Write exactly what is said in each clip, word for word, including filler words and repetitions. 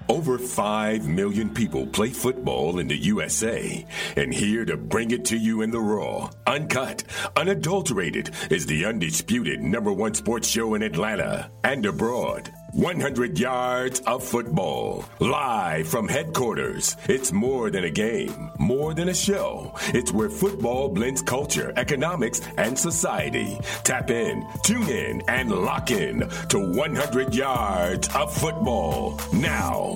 Over five million people play football in the U S A, and here to bring it to you in the raw, uncut, unadulterated is the undisputed number one sports show in Atlanta and abroad. one hundred yards of football, live from headquarters. It's more than a game, more than a show. It's where football blends culture, economics, and society. Tap in, tune in, and lock in to one hundred yards of football now.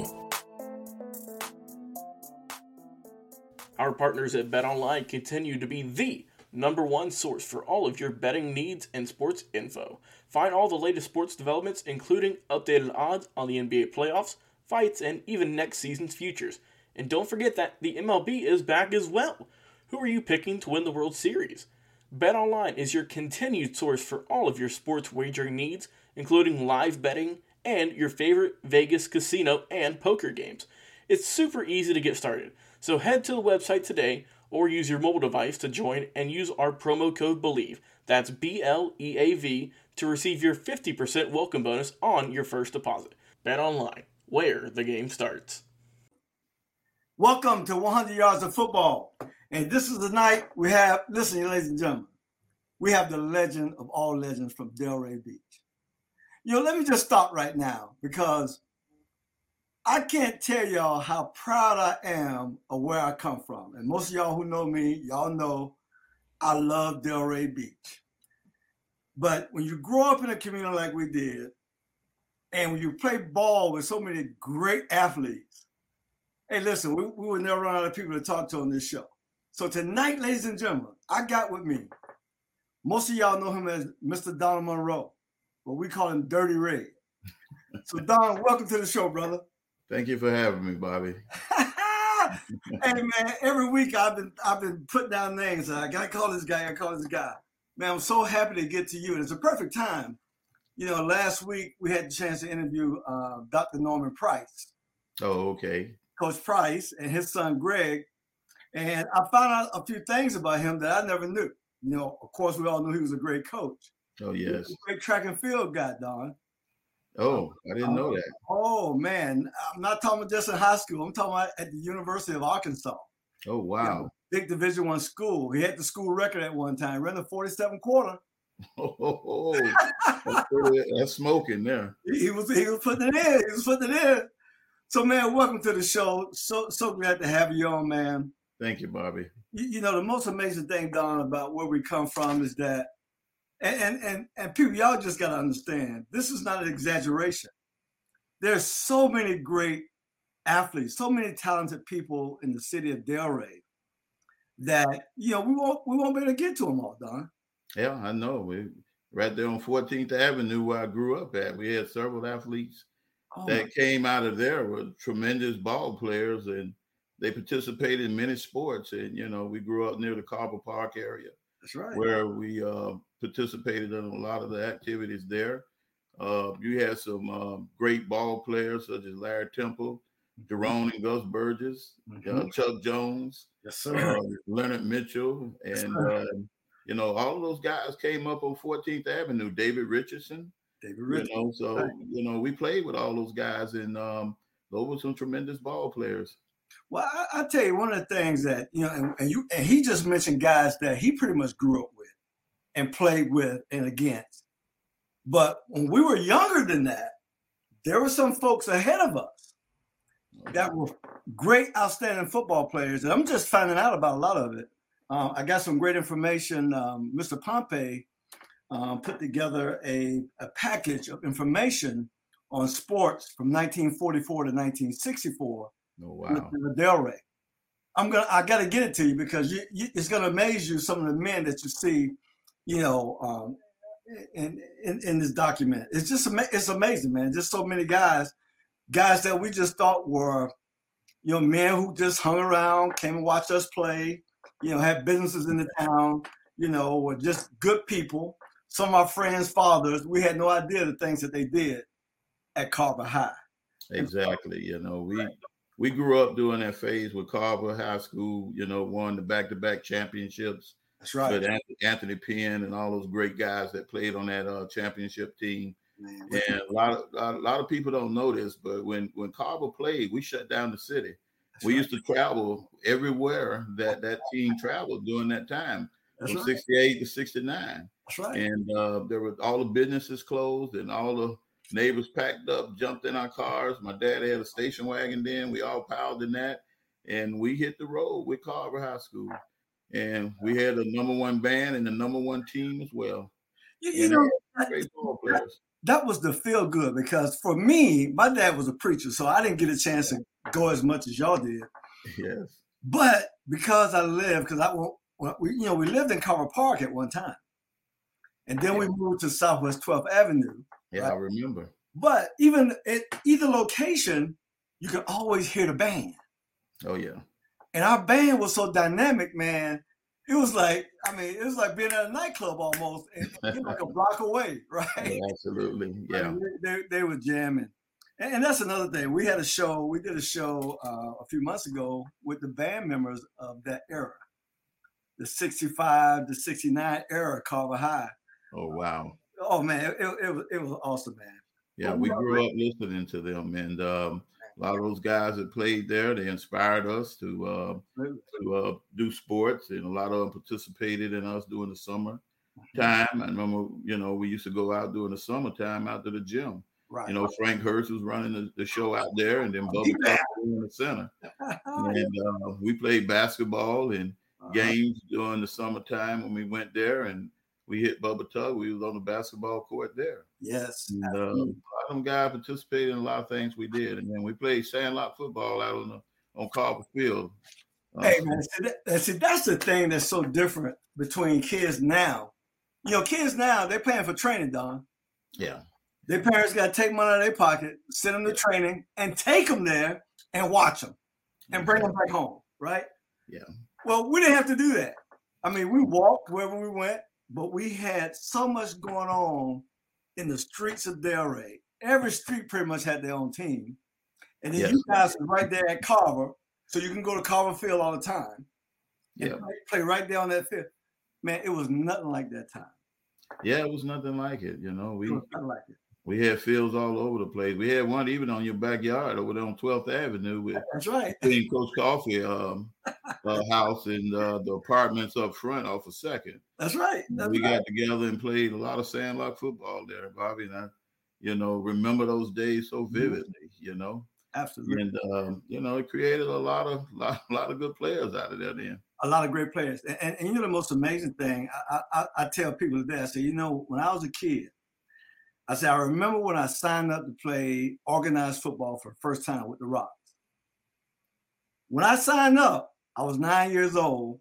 Our partners at BetOnline continue to be the number one source for all of your betting needs and sports info. Find all the latest sports developments, including updated odds on the N B A playoffs, fights, and even next season's futures. And don't forget that the M L B is back as well. Who are you picking to win the World Series? BetOnline is your continued source for all of your sports wagering needs, including live betting and your favorite Vegas casino and poker games. It's super easy to get started, so head to the website today or use your mobile device to join and use our promo code BELIEVE, that's B L E A V, to receive your fifty percent welcome bonus on your first deposit. BetOnline, where the game starts. Welcome to one hundred yards of football. And this is the night we have, listen, ladies and gentlemen, we have the legend of all legends from Delray Beach. You know, let me just stop right now because I can't tell y'all how proud I am of where I come from. And most of y'all who know me, y'all know I love Delray Beach. But when you grow up in a community like we did, and when you play ball with so many great athletes, hey, listen, we, we would never run out of people to talk to on this show. So tonight, ladies and gentlemen, I got with me, most of y'all know him as Mister Donald Monroe, but we call him Dirty Red. So Don, welcome to the show, brother. Thank you for having me, Bobby. Hey man, every week I've been I've been putting down names. I gotta call this guy, I call this guy. Man, I'm so happy to get to you. And it's a perfect time. You know, last week we had the chance to interview uh, Doctor Norman Price. Oh, okay. Coach Price and his son Greg. And I found out a few things about him that I never knew. You know, of course, we all knew he was a great coach. Oh, yes. He was a great track and field guy, Don. Oh, I didn't know that. Oh, man. I'm not talking about just in high school. I'm talking about at the University of Arkansas. Oh, wow. You know, big Division One school. He had the school record at one time, ran the forty-seven quarter. Oh, oh, oh. That's, pretty, that's smoking there. He, he was he was putting it in. He was putting it in. So, man, welcome to the show. So so glad to have you on, man. Thank you, Bobby. You, you know, the most amazing thing, Don, about where we come from is that, and and and, and people, y'all just got to understand, this is not an exaggeration. There's so many great athletes, so many talented people in the city of Delray that, you know, we won't we won't be able to get to them all, Don. Yeah, I know. We right there on fourteenth Avenue where I grew up at. We had several athletes oh, that came out of there with tremendous ball players, and they participated in many sports. And, you know, we grew up near the Carver Park area. That's right. Where we uh, participated in a lot of the activities there. Uh, you had some uh, great ball players such as Larry Temple, Jerome and Gus Burgess, mm-hmm. uh, Chuck Jones, yes, sir. Uh, Leonard Mitchell, and uh, you know, all of those guys came up on fourteenth Avenue. David Richardson, David Richardson. You know, so right. you know, we played with all those guys, and um, those were some tremendous ball players. Well, I, I tell you, one of the things that you know, and, and you and he just mentioned guys that he pretty much grew up with and played with and against. But when we were younger than that, there were some folks ahead of us that were great, outstanding football players. And I'm just finding out about a lot of it. Um, I got some great information. Um, Mister Pompey um, put together a, a package of information on sports from nineteen forty-four to nineteen sixty-four. Oh, wow. With Delray. I'm gonna. I got to get it to you because you, you, it's going to amaze you some of the men that you see, you know, um, in, in in this document. It's just it's amazing, man. Just so many guys, guys that we just thought were, you know, men who just hung around, came and watched us play, you know, had businesses in the town, you know, were just good people. Some of our friends' fathers, we had no idea the things that they did at Carver High. Exactly. You know, we we grew up during that phase with Carver High School, you know, won the back-to-back championships. That's right. With Anthony Penn and all those great guys that played on that uh, championship team. Man, and a lot of a lot of people don't know this, but when when Carver played, we shut down the city. That's we right. used to travel everywhere that that team traveled during that time, That's from right. sixty-eight to sixty-nine. That's right. And uh, there were all the businesses closed, and all the neighbors packed up, jumped in our cars. My dad had a station wagon then. We all piled in that, and we hit the road with Carver High School. And we had the number one band and the number one team as well. You, you know, great ball players. That was the feel good, because for me, my dad was a preacher, so I didn't get a chance to go as much as y'all did. Yes. But because I lived, because I, we, you know, we lived in Carver Park at one time, and then yeah. we moved to Southwest twelfth Avenue. Yeah, right? I remember. But even at either location, you can always hear the band. Oh yeah. And our band was so dynamic, man. It was like, I mean, it was like being at a nightclub almost, and, and like a block away, right? Yeah, absolutely, yeah. I mean, they, they, they were jamming. And, and that's another thing. We had a show, we did a show uh, a few months ago with the band members of that era, the sixty-five to sixty-nine era, Carver High. Oh, wow. Oh, man, it, it, it, was, it was awesome, man. Yeah, we grew up listening to them, and um, a lot of those guys that played there, they inspired us to uh, to uh, do sports, and a lot of them participated in us during the summer time. I remember, you know, we used to go out during the summertime out to the gym. Right. You know, Frank Hurst was running the, the show out there, and then Bubba yeah. was in the center. And uh, we played basketball and uh-huh. games during the summertime when we went there, and we hit Bubba Tug. We was on the basketball court there. Yes. And, uh, a lot of them guys participated in a lot of things we did. And then we played sandlot football out on the on Carver Field. Uh, hey, man, see, that, see, that's the thing that's so different between kids now. You know, kids now, they're paying for training, Don. Yeah. Their parents got to take money out of their pocket, send them to training, and take them there and watch them and bring them back home, right? Yeah. Well, we didn't have to do that. I mean, we walked wherever we went, but we had so much going on in the streets of Delray. Every street pretty much had their own team. And then yes. you guys were right there at Carver, so you can go to Carver Field all the time. Yeah. Play, play right there on that field. Man, it was nothing like that time. Yeah, it was nothing like it. You know, we, it was nothing like it. We had fields all over the place. We had one even on your backyard over there on twelfth Avenue with That's right. between Coach Coffee um, uh, house and uh, the apartments up front off of Second. That's right. That's we right. got together and played a lot of sandlot football there, Bobby. And I, you know, remember those days so vividly, you know. Absolutely. And, um, you know, it created a lot of lot, lot of good players out of there then. A lot of great players. And, and, and you know the most amazing thing, I, I, I tell people today, I say, you know, when I was a kid, I said, I remember when I signed up to play organized football for the first time with the Rocks. When I signed up, I was nine years old,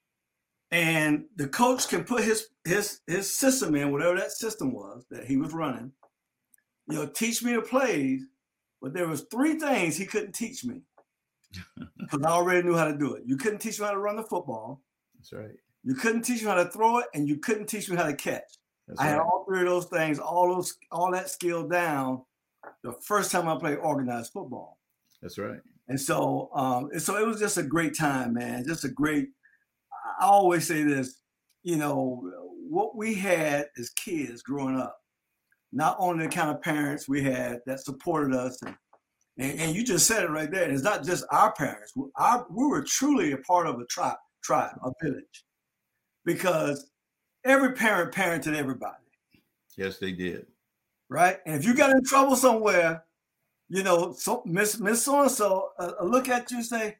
and the coach can put his his his system in, whatever that system was that he was running, you know, teach me the plays, but there was three things he couldn't teach me because I already knew how to do it. You couldn't teach me how to run the football. That's right. You couldn't teach me how to throw it, and you couldn't teach me how to catch. That's I had right. all three of those things, all those, all that skill down the first time I played organized football. That's right. And so, um, and so it was just a great time, man. Just a great. I always say this, you know, what we had as kids growing up, not only the kind of parents we had that supported us, and, and, and you just said it right there. It's not just our parents. Our, we were truly a part of a tribe, tribe, a village, because every parent parented everybody. Yes, they did. Right? And if you got in trouble somewhere, you know, so Miss Miss So-and-so uh, look at you and say,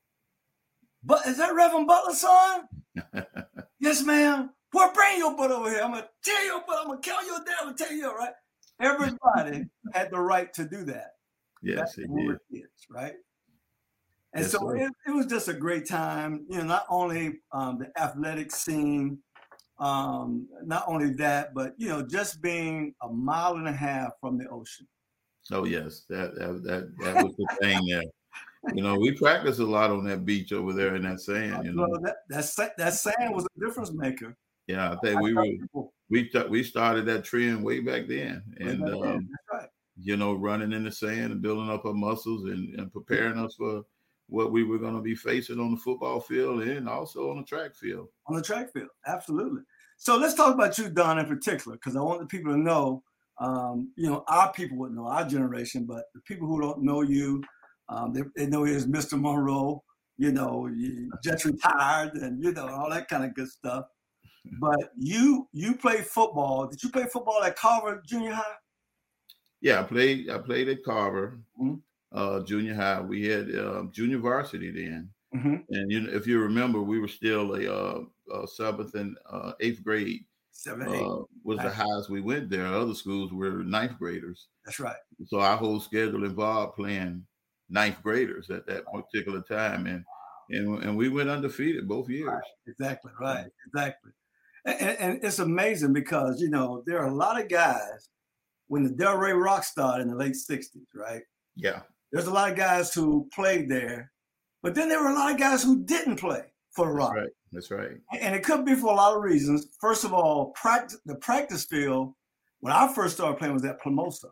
but is that Reverend Butler's son? Yes, ma'am. Well, bring your butt over here. I'm going to tell your butt. I'm going to kill your dad. I'm going to tell you, right? Everybody had the right to do that. Yes, they did. Kids, right? And yes, so it, it was just a great time. You know, not only um, the athletic scene, Um, not only that, but, you know, just being a mile and a half from the ocean. Oh, yes. That that that, that was the thing there. You know, we practiced a lot on that beach over there in that sand, you know. Well, that, that, that sand was a difference maker. Yeah, I think we were, we, we started that trend way back then. And, back um, then. That's right. you know, running in the sand and building up our muscles and, and preparing us for what we were going to be facing on the football field and also on the track field. On the track field, absolutely. So let's talk about you, Don, in particular, because I want the people to know Um, you know, our people would know, our generation, but the people who don't know you, um, they, they know you as Mister Monroe, you know, you just retired and, you know, all that kind of good stuff. But you you played football. Did you play football at Carver Junior High? Yeah, I played I played at Carver mm-hmm. uh, Junior High. We had uh, junior varsity then. Mm-hmm. And you know, if you remember, we were still a, uh, a seventh and uh, eighth grade. Seven, eight. Uh, was right. the highest we went there. Other schools were ninth graders. That's right. So our whole schedule involved playing ninth graders at that particular time, and and and we went undefeated both years. Right. Exactly. Right. Exactly. And, and it's amazing because, you know, there are a lot of guys when the Delray Rock started in the late sixties, right? Yeah. There's a lot of guys who played there, but then there were a lot of guys who didn't play for the Rock. That's right. That's right. And it could be for a lot of reasons. First of all, practice, the practice field, when I first started playing, was at Plumosa.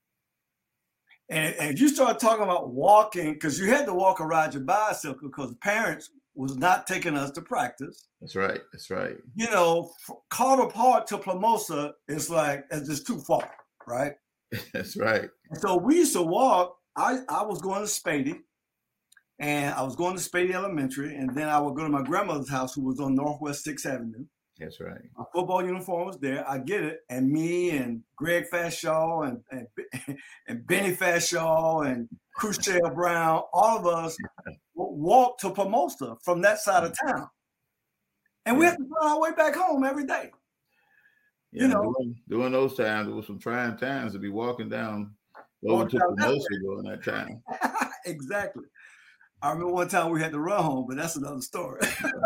And, and you start talking about walking, because you had to walk or ride your bicycle because the parents was not taking us to practice. That's right. That's right. You know, Carver Park to Plumosa is like, it's just too far, right? That's right. And so we used to walk. I, I was going to Spady, and I was going to Spady Elementary, and then I would go to my grandmother's house, who was on Northwest sixth Avenue. That's right. My football uniform was there. I get it. And me and Greg Fashaw and, and, and Benny Fashaw and Crucial Brown, all of us walked to Plumosa from that side of town. And we had to find our way back home every day. Yeah, you know, during, during those times, there was some trying times to be walking down over to Plumosa during that time. Exactly. I remember one time we had to run home, but that's another story.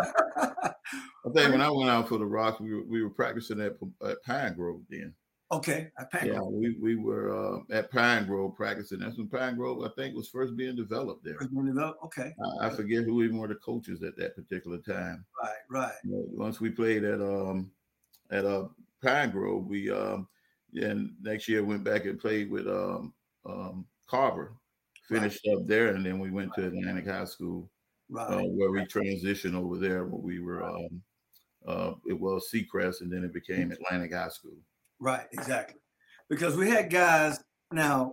I think when I went out for the Rocks, we were, we were practicing at, at Pine Grove then. Okay, at Pine yeah, Grove. we we were uh, at Pine Grove practicing. That's when Pine Grove, I think, was first being developed there. First being developed? Okay. I, I forget who even were the coaches at that particular time. Right, right. You know, once we played at um at uh, Pine Grove, we um and next year went back and played with um um Carver. Finished right. up there, and then we went to Atlantic High School, right. uh, where we transitioned over there. Where we were, um, uh, it was Seacrest, and then it became Atlantic High School. Right, exactly. Because we had guys. Now,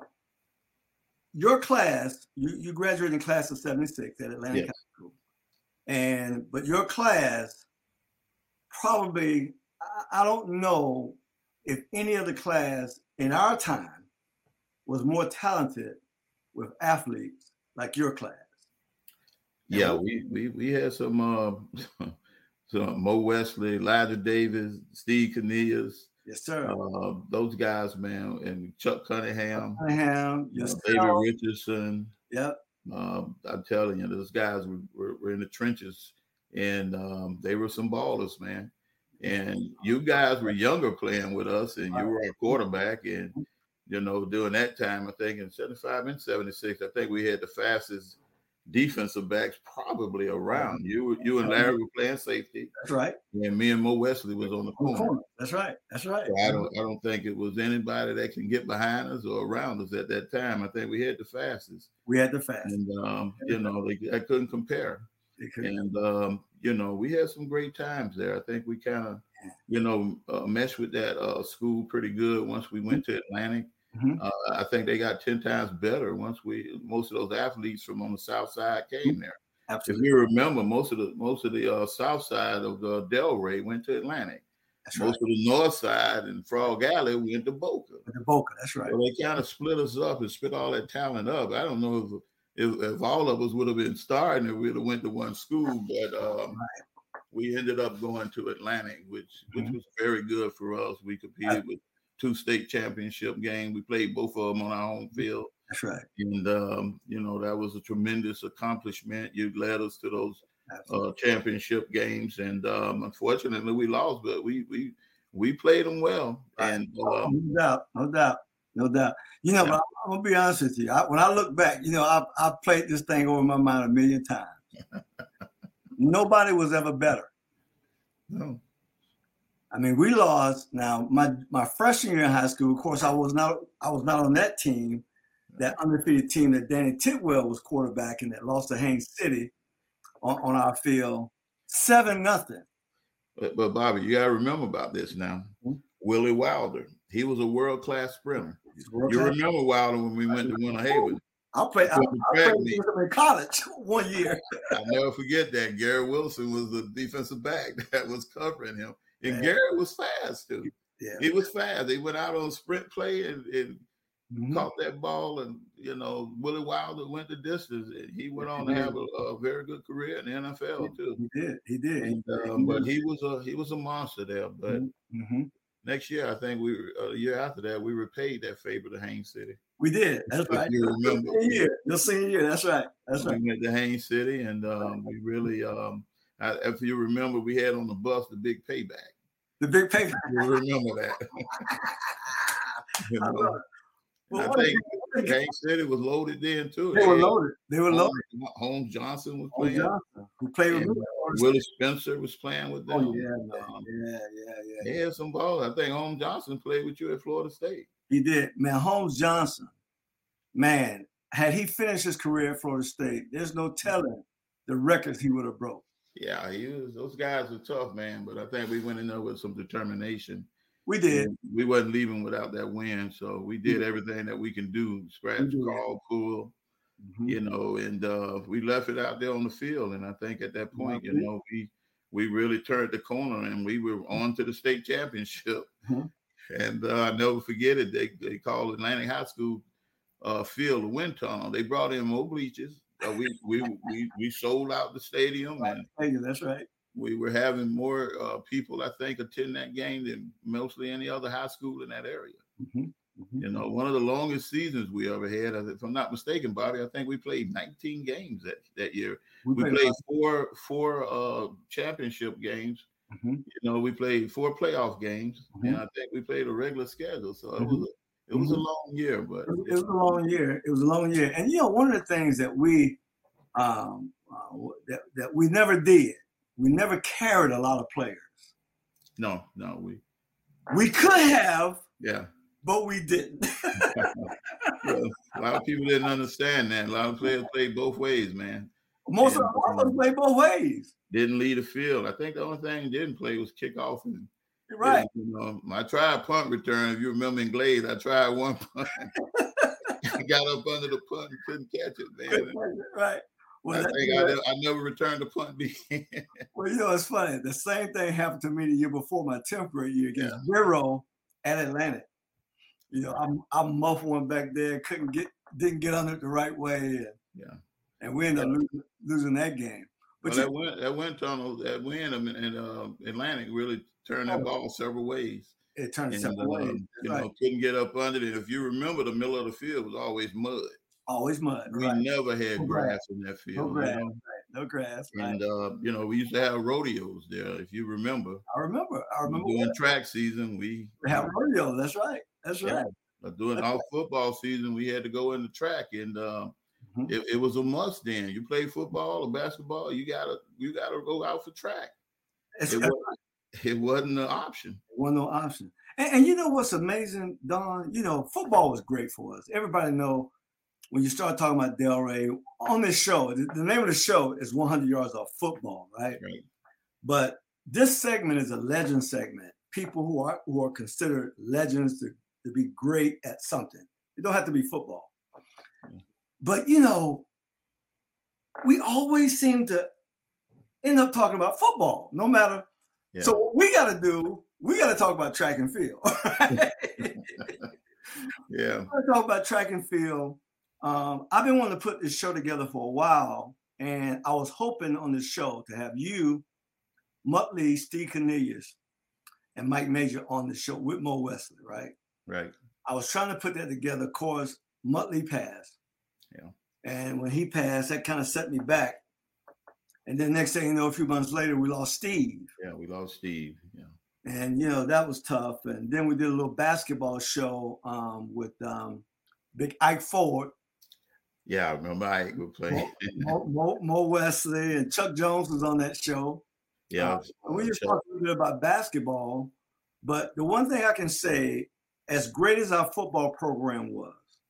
your class, you, you graduated in class of seventy-six at Atlantic yes. High School, and but your class probably, I, I don't know if any other class in our time was more talented with athletes like your class. Yeah, we we we had some uh, some Mo Wesley, Elijah Davis, Steve Cornelius. Yes, sir. Uh, those guys, man, and Chuck Cunningham, Cunningham, yes, uh, David Richardson. Yep. Um, I'm telling you, those guys were, were, were in the trenches, and um, they were some ballers, man. And you guys were younger playing with us, and you were our quarterback, and you know, during that time, I think in seventy-five and seventy-six, I think we had the fastest defensive backs probably around. You you and Larry were playing safety. That's right. And me and Mo Wesley was on the corner. That's right. That's right. So I don't I don't think it was anybody that can get behind us or around us at that time. I think we had the fastest. We had the fastest. And um, you know, they, I couldn't compare. And um, you know, we had some great times there. I think we kind of, you know, uh, meshed with that uh, school pretty good once we went to Atlantic. Mm-hmm. Uh, I think they got ten times better once we. Most of those athletes from on the south side came there. Absolutely. If you remember, most of the most of the uh, south side of the Delray went to Atlantic. That's most right. of the north side and Frog Alley went to Boca. To Boca, that's right. So they kind of split us up and split all that talent up. I don't know if if, if all of us would have been starting, if we'd have went to one school, but um, right. we ended up going to Atlantic, which mm-hmm. which was very good for us. We competed I, with two state championship games. We played both of them on our home field. That's right. And, um, you know, that was a tremendous accomplishment. You led us to those uh, championship games. And um, unfortunately, we lost, but we we we played them well. Right. And uh, no doubt, no doubt, no doubt. You know, yeah. I'm going to be honest with you. I, when I look back, you know, I've, I've played this thing over my mind a million times. Nobody was ever better. No. I mean, we lost. Now, my my freshman year in high school, of course, I was not I was not on that team, that undefeated team that Danny Titwell was quarterbacking that lost to Haines City on, on our field, seven nothing. But, but Bobby, you got to remember about this now. Mm-hmm. Willie Wilder he was a world-class sprinter. World you class. remember Wilder when we went to Winter Haven? I played, I, I played with him in college one year. I'll never forget that. Gary Wilson was the defensive back that was covering him. And yeah. Gary was fast, too. Yeah. He was fast. He went out on sprint play and, and mm-hmm. caught that ball. And, you know, Willie Wilder went the distance. And he went on to have a, a very good career in the N F L, too. He did. He did. And, um, but he was a he was a monster there. But mm-hmm. next year, I think we uh, a year after that, we repaid that favor to Haines City. We did. That's right. You remember? Your senior year. Your senior year. That's right. That's right. We went to Haines City, and um, we really, um, I, if you remember, we had on the bus the big payback. The big payback. You remember that? you know? Well, I think Haines City was loaded then too. They, they were loaded. They were Holmes, loaded. Holmes Johnson was playing. Holmes Johnson, who played with me. Willie Spencer was playing with them. Oh, yeah, um, yeah, yeah, yeah. They had some balls. I think Holmes Johnson played with you at Florida State. He did. Man, Holmes Johnson, man, had he finished his career at Florida State, there's no telling the records he would have broke. Yeah, he was. Those guys were tough, man. But I think we went in there with some determination. We did. And we wasn't leaving without that win, so we did everything that we can do. Scratch, crawl, pull, mm-hmm. you know, and uh, we left it out there on the field. And I think at that point, mm-hmm. you know, we we really turned the corner, and we were on to the state championship. Mm-hmm. And uh, I never forget it. They they called Atlantic High School uh, field a wind tunnel. They brought in more bleachers. Uh, we we we we sold out the stadium, and that's right. We were having more uh, people, I think, attend that game than mostly any other high school in that area. Mm-hmm. Mm-hmm. You know, one of the longest seasons we ever had. If I'm not mistaken, Bobby, I think we played nineteen games that, that year. We, we played, played four four uh, championship games. Mm-hmm. You know, we played four playoff games, mm-hmm. and I think we played a regular schedule. So mm-hmm. it was a, it was mm-hmm. a long year, but it was a long year. It was a long year, and you know, one of the things that we um, uh, that that we never did. We never carried a lot of players. No, no, we we could have, yeah, but we didn't. Well, a lot of people didn't understand that. A lot of players played both ways, man. Most and, of them um, played both ways. Didn't lead the field. I think the only thing they didn't play was kick off. And, You're right. You know, I tried punt return. If you remember in Glades, I tried one punt. I got up under the punt and couldn't catch it, man. Right. Well, I think I, I never returned a punt again. Well, you know, it's funny. The same thing happened to me the year before my tenth grade year against yeah. Zero at Atlantic. You know, I'm I'm muffled one back there, couldn't get, didn't get under it the right way, and yeah, and we ended up losing, losing that game. But well, you, that win, that wind tunnel, that win in uh, Atlantic really turned that ball several ways. It turned and, several uh, ways. You right. know, couldn't get up under it. If you remember, the middle of the field was always mud. Always mud. We right. never had no grass grass. in that field. No grass. You know? Right. No grass. And, right. uh, you know, we used to have rodeos there, if you remember. I remember. I remember. During track season, we, we have rodeos. That's right. That's yeah. right. But during That's our right. football season, we had to go in the track, and uh, mm-hmm. it, it was a must then. You play football or basketball, you got to you gotta go out for track. It, was, it wasn't an option. It wasn't no option. And, and you know what's amazing, Don? You know, football was great for us. Everybody know when you start talking about Delray on this show, the, the name of the show is one hundred yards of football, right? Right. But this segment is a legend segment. People who are who are considered legends to, to be great at something. It don't have to be football. Mm-hmm. But, you know, we always seem to end up talking about football, no matter. Yeah. So what we got to do, we got to talk about track and field. Right? Yeah. We're going to talk about track and field. Um, I've been wanting to put this show together for a while, and I was hoping on this show to have you, Muttley, Steve Cornelius, and Mike Major on the show with Mo Wesley, right? Right. I was trying to put that together. Of course, Muttley passed. Yeah. And when he passed, that kind of set me back. And then next thing you know, a few months later, we lost Steve. Yeah, we lost Steve. Yeah. And, you know, that was tough. And then we did a little basketball show um, with um, Big Ike Ford. Yeah, I remember Ike would play. Mo, Mo, Mo Wesley and Chuck Jones was on that show. Yeah. Uh, and we just talked a little bit about basketball. But the one thing I can say, as great as our football program was,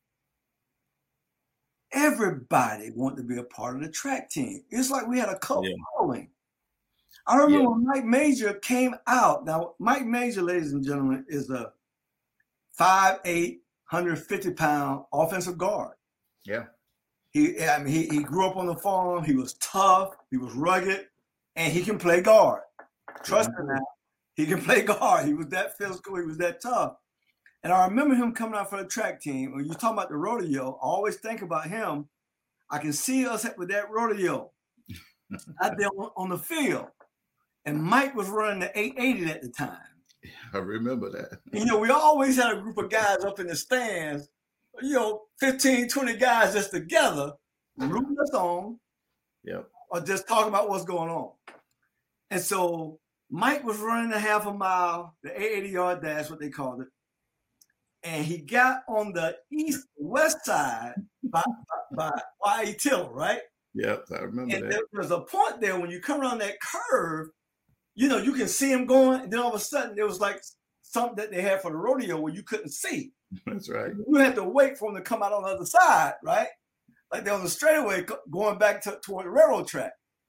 everybody wanted to be a part of the track team. It's like we had a cult yeah. following. I remember yeah. when Mike Major came out. Now, Mike Major, ladies and gentlemen, is a five eight, one hundred fifty pound offensive guard. Yeah. He, I mean, he, he grew up on the farm. He was tough. He was rugged, and he can play guard. Trust me now. He can play guard. He was that physical. He was that tough. And I remember him coming out for the track team. When you talking about the rodeo, I always think about him. I can see us with that rodeo out there on, on the field. And Mike was running the eight eighty at the time. I remember that. You know, we always had a group of guys up in the stands, you know, fifteen, twenty guys just together, rooting us on, yep, or just talking about what's going on. And so Mike was running a half a mile, the eight eighty yard dash, what they called it. And he got on the east west side by, by, by Y E Tiller, right? Yep, I remember and that. There was a point there when you come around that curve, you know, you can see him going, and then all of a sudden there was like something that they had for the rodeo where you couldn't see. That's right. You had to wait for him to come out on the other side, right? Like they're on the straightaway going back to, toward the railroad track.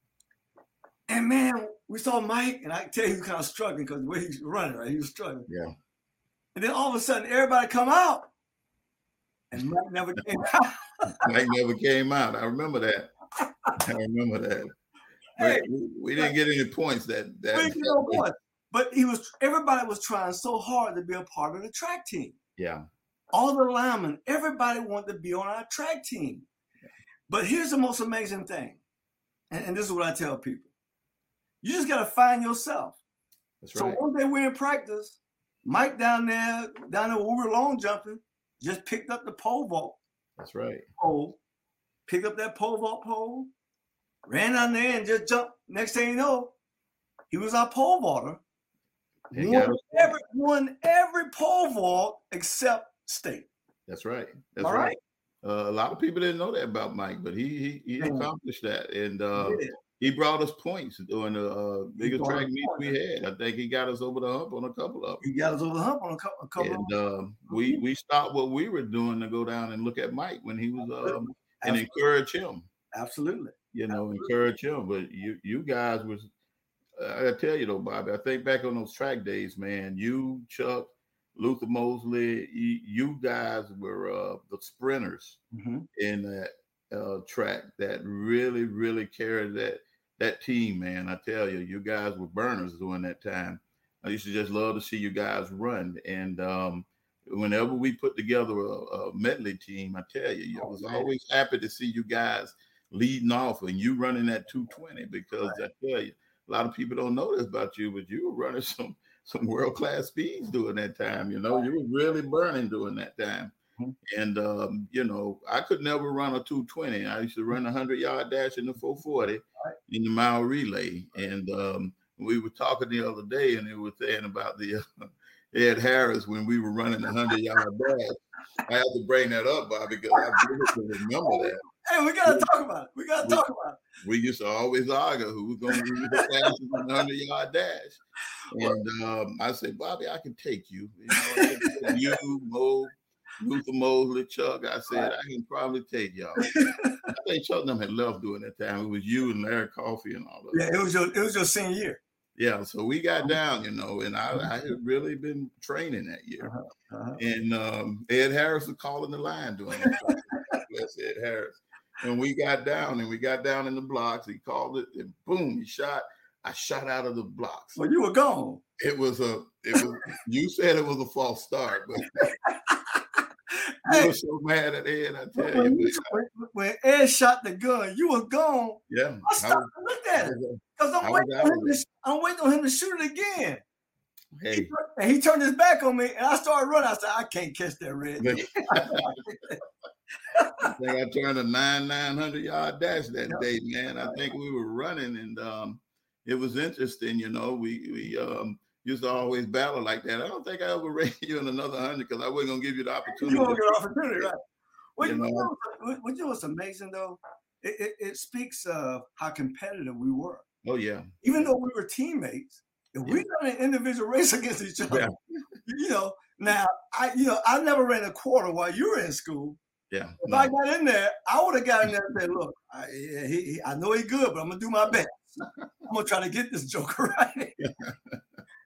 And man, we saw Mike, and I can tell you he was kind of struggling because the way he was running, right? He was struggling. Yeah. And then all of a sudden, everybody come out, and Mike never came out. Mike never came out. I remember that. I remember that. Hey, we, we didn't get any points that that. We didn't get no points. But he was. Everybody was trying so hard to be a part of the track team. Yeah. All the linemen, everybody wanted to be on our track team. Yeah. But here's the most amazing thing, and, and this is what I tell people: you just got to find yourself. That's right. So one day we're in practice. Mike down there, down there when we were long jumping, just picked up the pole vault. That's right. Pole, picked up that pole vault pole, ran down there and just jumped. Next thing you know, he was our pole vaulter. Won every, won every pole vault except state. That's right. That's All right. right. Uh, a lot of people didn't know that about Mike, but he he, he accomplished that, and uh, he brought us points during the uh, biggest track meet we had. I think he got us over the hump on a couple of them. He got us over the hump on a couple. A couple and uh, we we stopped what we were doing to go down and look at Mike when he was um, and encourage him. Absolutely. You know, Absolutely. encourage him. But you you guys was, uh, I tell you though, Bobby, I think back on those track days, man, you, Chuck, Luther Mosley, you, you guys were uh, the sprinters mm-hmm. in that uh, track that really, really carried that that team, man. I tell you, you guys were burners during that time. I used to just love to see you guys run. And um, whenever we put together a, a medley team, I tell you, I was oh, always happy to see you guys leading off and you running that two twenty because right. I tell you, a lot of people don't know this about you, but you were running some some world-class speeds during that time. You know, you were really burning during that time. Mm-hmm. And, um, you know, I could never run a two twenty. I used to run a hundred-yard dash in the four forty right. in the mile relay. And um, we were talking the other day, and they were saying about the uh, Ed Harris when we were running a hundred-yard dash. I have to bring that up, Bob, because I really remember that. Hey, we got to talk about it. We got to talk about it. We used to always argue who was going to be the fastest in the hundred-yard dash. And um, I said, Bobby, I can take you. You, know, you Mo, Luther Mosley, Chuck. I said, I can probably take y'all. I think Chuck and them had left during that time. It was you and Larry Coffey and all that. Yeah, it was your it was your senior year. Yeah, so we got down, you know, and I, I had really been training that year. Uh-huh, uh-huh. And um, Ed Harris was calling the line during that time. Bless Ed Harris. When we got down and we got down in the blocks, he called it and boom, he shot. I shot out of the blocks. Well, you were gone. It was a, it was, you said it was a false start, but hey, you were so mad at Ed, I tell when, you. When, when Ed shot the gun, you was gone. Yeah. I stopped and looked at it because I'm, waiting on him to, I'm waiting on him to shoot it again. Hey. He, and he turned his back on me, and I started running. I said, I can't catch that red. I think I turned a nine nine hundred yard dash that yep. day, man. I think we were running, and um, it was interesting. You know, we we um, used to always battle like that. I don't think I ever ran you in another hundred because I wasn't gonna give you the opportunity. You won't get an opportunity, right? Well, you, you know, know, what you know what's amazing though? It, it, it speaks of how competitive we were. Oh yeah. Even though we were teammates, if yeah. we ran an individual race against each other, yeah. you know. Now I, you know, I never ran a quarter while you were in school. Yeah. If no. I got in there, I would have got in there and said, look, I, he, he, I know he's good, but I'm going to do my best. I'm going to try to get this joker right. and,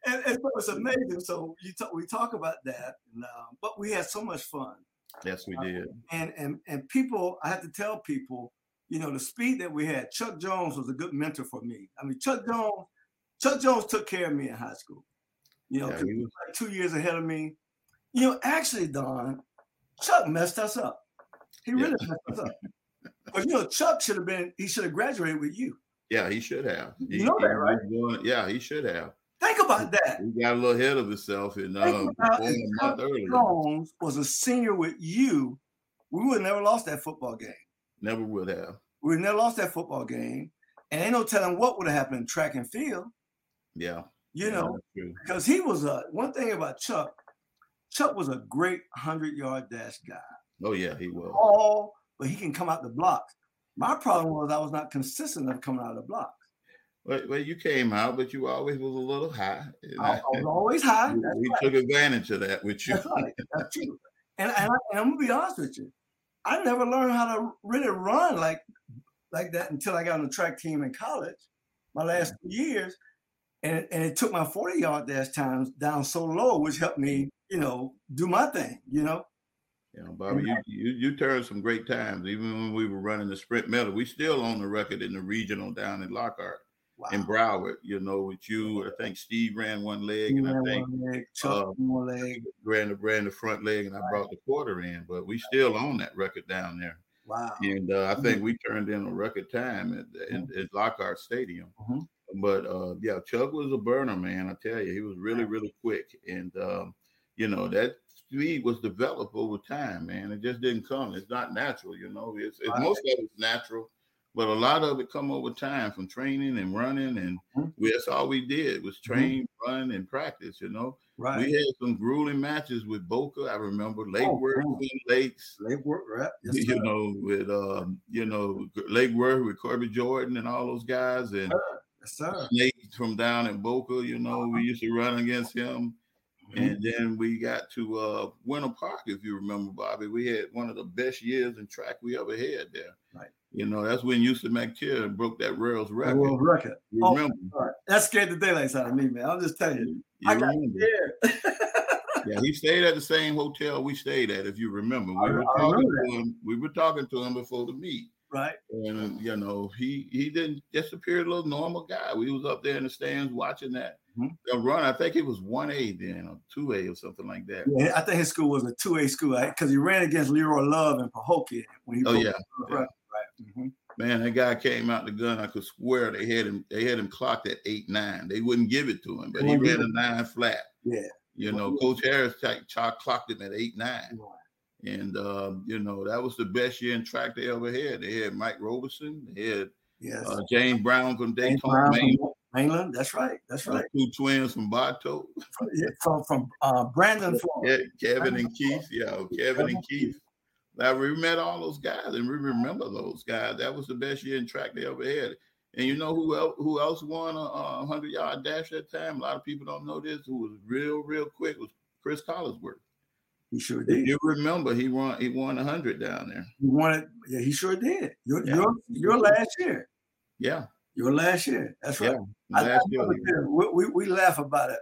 and, and so it's amazing. So you talk, we talk about that, and, uh, but we had so much fun. Yes, we did. Uh, and and and people, I have to tell people, you know, the speed that we had. Chuck Jones was a good mentor for me. I mean, Chuck Jones, Chuck Jones took care of me in high school. You know, yeah, he was like two years ahead of me. You know, actually, Don, Chuck messed us up. He really yeah. messed us up. But you know, Chuck should have been. He should have graduated with you. Yeah, he should have. He, you know that, right? Doing, yeah, he should have. Think about that. He got a little ahead of himself and um, a month earlier. Jones was a senior with you. We would have never lost that football game. Never would have. We would never lost that football game. And ain't no telling what would have happened in track and field. Yeah. You yeah, know, because he was a, one thing about Chuck, Chuck was a great hundred-yard dash guy. Oh, yeah, he was. All, but he can come out the blocks. My problem was I was not consistent enough coming out of the blocks. Well, well, you came out, but you always was a little high. I, I was always high. we right. took advantage of that with you. That's right. That's true. And, and, I, and I'm going to be honest with you. I never learned how to really run like, like that until I got on the track team in college, my last two years. And, and it took my forty-yard dash times down so low, which helped me, you know, do my thing, you know. Yeah, Bobby, you, you you turned some great times. Even when we were running the sprint medal, we still on the record in the regional down in Lockhart, wow. in Broward. You know, with you, I think Steve ran one leg, and I think one leg, Chuck uh, one leg, ran the ran the front leg, and I right. brought the quarter in. But we still on that record down there. Wow! And uh, I think we turned in a record time at, in, at Lockhart Stadium. Mm-hmm. But uh, yeah, Chuck was a burner, man. I tell you, he was really, really quick, and um, you know that speed was developed over time, man. It just didn't come. It's not natural, you know. It's, it's right. most of it's natural, but a lot of it come over time from training and running, and mm-hmm. we, that's all we did was train, mm-hmm. run, and practice. You know, right. we had some grueling matches with Boca. I remember Lake Worth, oh, Lakes, Lake Worth, right? Yes, you sir. know, with um, you know Lake Worth with Kirby Jordan and all those guys, and yes, sir. Snake from down in Boca. You know, we used to run against him. And then we got to uh, Winter Park, if you remember, Bobby. We had one of the best years in track we ever had there. Right. You know, that's when Houston McTier broke that Rails record. World record. You oh, remember? Right. That scared the daylights out of me, man. I'm just telling you. you I got scared. Yeah, he stayed at the same hotel we stayed at, if you remember. We I, were I talking to him. We were talking to him before the meet. Right. And, you know, he he didn't just appear a little normal guy. We was up there in the stands watching that mm-hmm. run. I think it was one A then, or two A or something like that. Yeah, I think his school was a two A school because he ran against Leroy Love and Pahokee when he Oh, yeah. Right. yeah. right. Mm-hmm. Man, that guy came out the gun. I could swear they had him. They had him clocked at eight nine. They wouldn't give it to him, but he ran a nine flat. Yeah. You know, Coach Harris clocked him at eight nine. And, uh, you know, that was the best year in track they ever had. They had Mike Roberson. They had yes. uh, James Brown from Daytona, Mainland. Mainland. That's right. That's right. Two twins from Bartow. Yeah, from from uh, Brandon. Yeah, Kevin and Keith. Yeah, Kevin and Keith. Now, we met all those guys, and we remember those guys. That was the best year in track they ever had. And you know who else, who else won a hundred-yard dash that time? A lot of people don't know this. Who was real, real quick was Chris Collinsworth. He sure did. If you remember, he won. He won a hundred down there. He won it. Yeah, he sure did. Your yeah. your, your last year. Yeah. Your last year. That's right. Yeah, last I, year. I, we, we we laugh about it.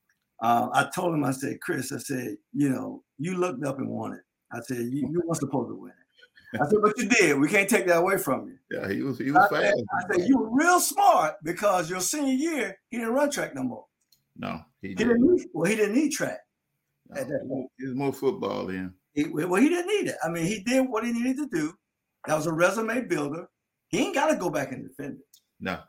Uh, I told him. I said, Chris. I said, you know, you looked up and won it. I said, you, you weren't supposed to win it. I said, but you did. We can't take that away from you. Yeah, he was. He was I fast. Said, I said, you were real smart because your senior year he didn't run track no more. No, he, he didn't. didn't. Need, well, he didn't need track. No, at that point. He was more football then. He, well, he didn't need it. I mean, he did what he needed to do. That was a resume builder. He ain't got to go back and defend it. No.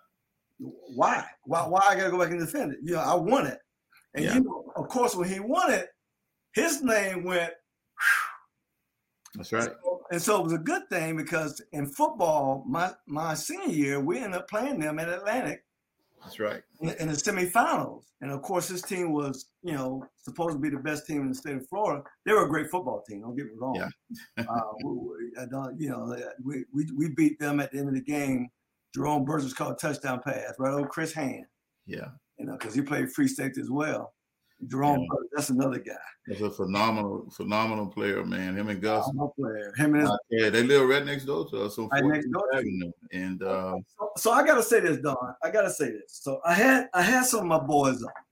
Why? Why? Why I got to go back and defend it? You know, I won it, and yeah. you know, of course, when he won it, his name went. That's right. So, and so it was a good thing because in football, my my senior year, we ended up playing them at Atlantic. That's right. In, in the semifinals. And of course, this team was, you know, supposed to be the best team in the state of Florida. They were a great football team. Don't get me wrong. Yeah. uh, we, I don't, you know, we, we we beat them at the end of the game. Jerome Burgess caught a touchdown pass, right? Old Chris Hand. Yeah. You know, because he played free safety as well. Jerome, yeah. That's another guy. That's a phenomenal, phenomenal player, man. Him and Gus. Phenomenal player. Him and his, uh, yeah, they live right next door to us on right next door Avenue. And uh, so, so I gotta say this, Don. I gotta say this. So I had I had some of my boys on.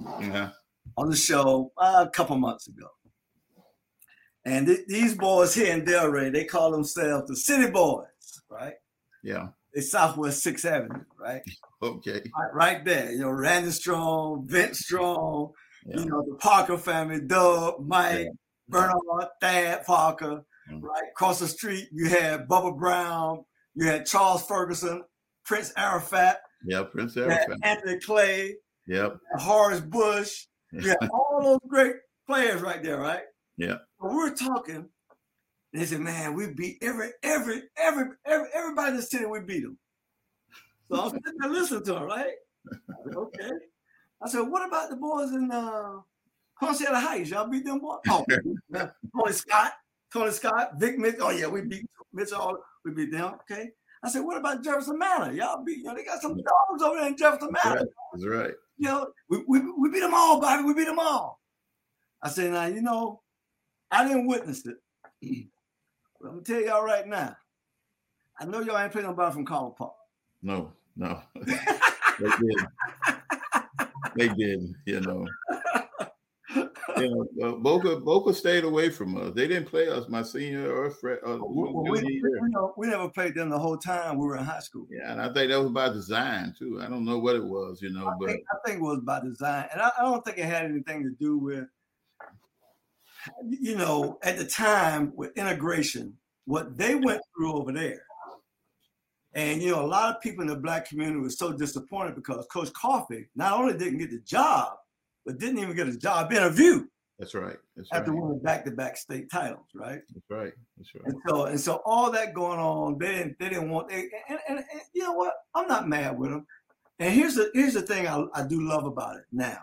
Yeah. on the show uh, a couple months ago. And th- these boys here in Delray, they call themselves the City Boys, right? Yeah. It's Southwest sixth Avenue, right? Okay. Right, right there. You know, Randy Strong, Vince Strong, Yeah. you know, the Parker family, Doug, Mike, Yeah. Bernard, Thad Parker, Mm. right? Across the street, you had Bubba Brown, you had Charles Ferguson, Prince Arafat, Yeah, Prince you had Arafat. Anthony Clay, Yep. Horace Bush. You had all those great players right there, right? Yeah. So we were talking, and they said, man, we beat every, every, every, every, everybody in the city, we beat them. So I was sitting there listening to them, right? I said, okay. I said, what about the boys in uh, Concerta Heights? Y'all beat them boys? Oh, Tony Scott, Tony Scott, Vic Mitch. Oh, yeah, we beat Mitch all, we beat them, okay? I said, what about Jefferson Manor? Y'all beat, you know, they got some dogs over there in Jefferson Manor. That's right. That's right. You know, we, we, we beat them all, Bobby. We beat them all. I said, now, you know, I didn't witness it. But I'm going to tell y'all right now, I know y'all ain't playing nobody from College Park. No, no. They didn't. They didn't, you know. You know, uh, Boca, Boca stayed away from us. They didn't play us my senior or fre- uh, Well, we, we, you know, we never played them the whole time we were in high school. Yeah, and I think that was by design too. I don't know what it was, you know, I but think, I think it was by design, and I, I don't think it had anything to do with, you know, at the time with integration, what they went through over there. And, you know, a lot of people in the Black community were so disappointed because Coach Coffey not only didn't get the job, but didn't even get a job interview. That's right. That's after right. winning back-to-back state titles, right? That's right. That's right. And so, and so, all that going on, they didn't, they didn't want. They, and, and, and you know what? I'm not mad with them. And here's the here's the thing I, I do love about it now,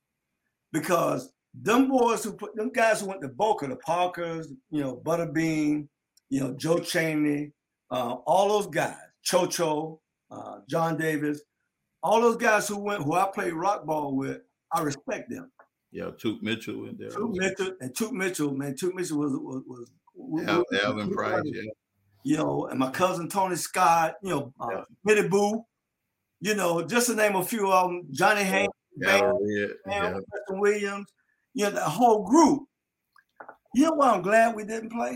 because them boys who put them guys who went to Boca, the Parkers, you know, Butterbean, you know, Joe Cheney, uh, all those guys, Chocho, uh, John Davis, all those guys who went, who I played rock ball with, I respect them. Yeah, Toot Mitchell in there. Toot Mitchell and Toot Mitchell, man, Toot Mitchell was was, was, was Al, was Alvin Price, yeah. You know, and my cousin Tony Scott, you know, uh, Yeah. Mitty Boo, you know, just to name a few of them, Johnny Haynes, Yeah, Van, yeah, Van yeah. Preston Williams, you know, that whole group. You know why I'm glad we didn't play?